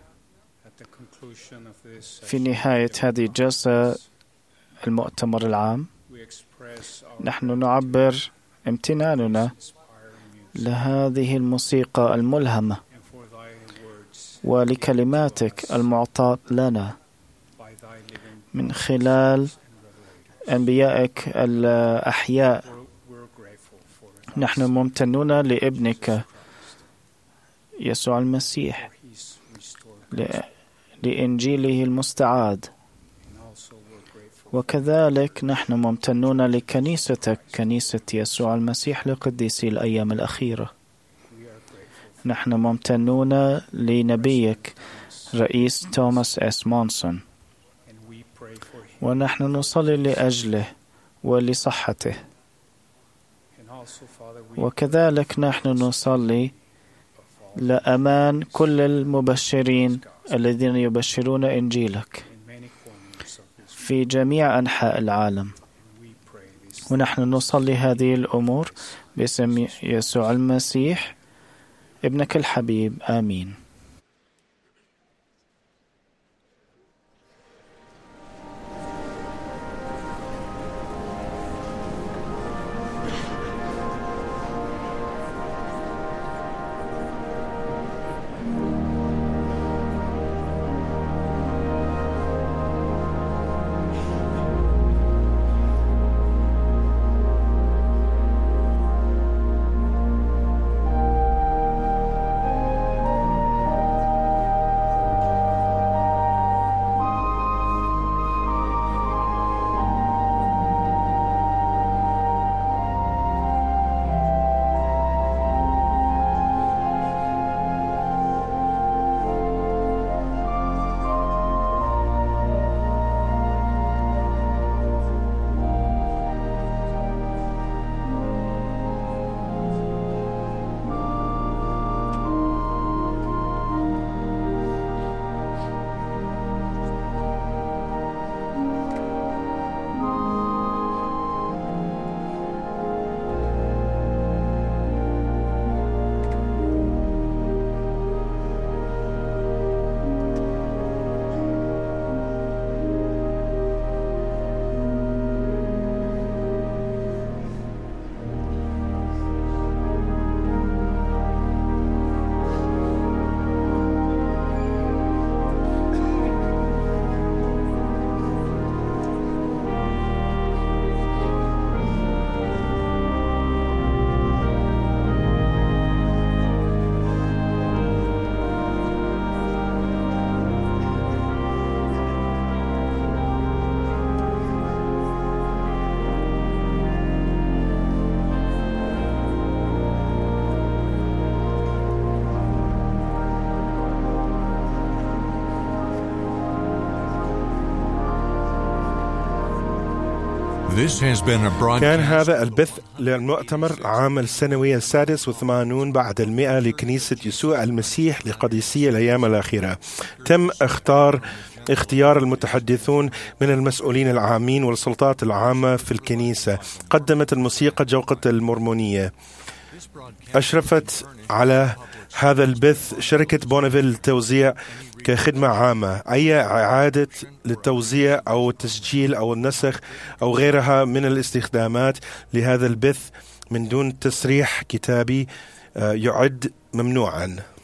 في نهاية هذه الجلسة المؤتمر العام نحن نعبر امتناننا لهذه الموسيقى الملهمة ولكلماتك المعطاة لنا من خلال أنبيائك الأحياء. نحن ممتنون لابنك يسوع المسيح لإنجيله المستعاد، وكذلك نحن ممتنون لكنيستك كنيسة يسوع المسيح لقديسي الأيام الأخيرة. نحن ممتنون لنبيك رئيس توماس إس مونسون، ونحن نصلي لأجله ولصحته، وكذلك نحن نصلي لأمان كل المبشرين الذين يبشرون إنجيلك في جميع أنحاء العالم. ونحن نصلي هذه الأمور باسم يسوع المسيح ابنك الحبيب، آمين. كان هذا البث للمؤتمر العام السنوي 86 بعد 100 لكنيسة يسوع المسيح لقديسي الأيام الأخيرة. تم اختيار المتحدثون من المسؤولين العامين والسلطات العامة في الكنيسة. قدمت الموسيقى جوقة المورمونية. أشرفت على هذا البث شركة بونيفيل للتوزيع كخدمة عامة. أي إعادة للتوزيع أو التسجيل أو النسخ أو غيرها من الاستخدامات لهذا البث من دون تصريح كتابي يعد ممنوعا.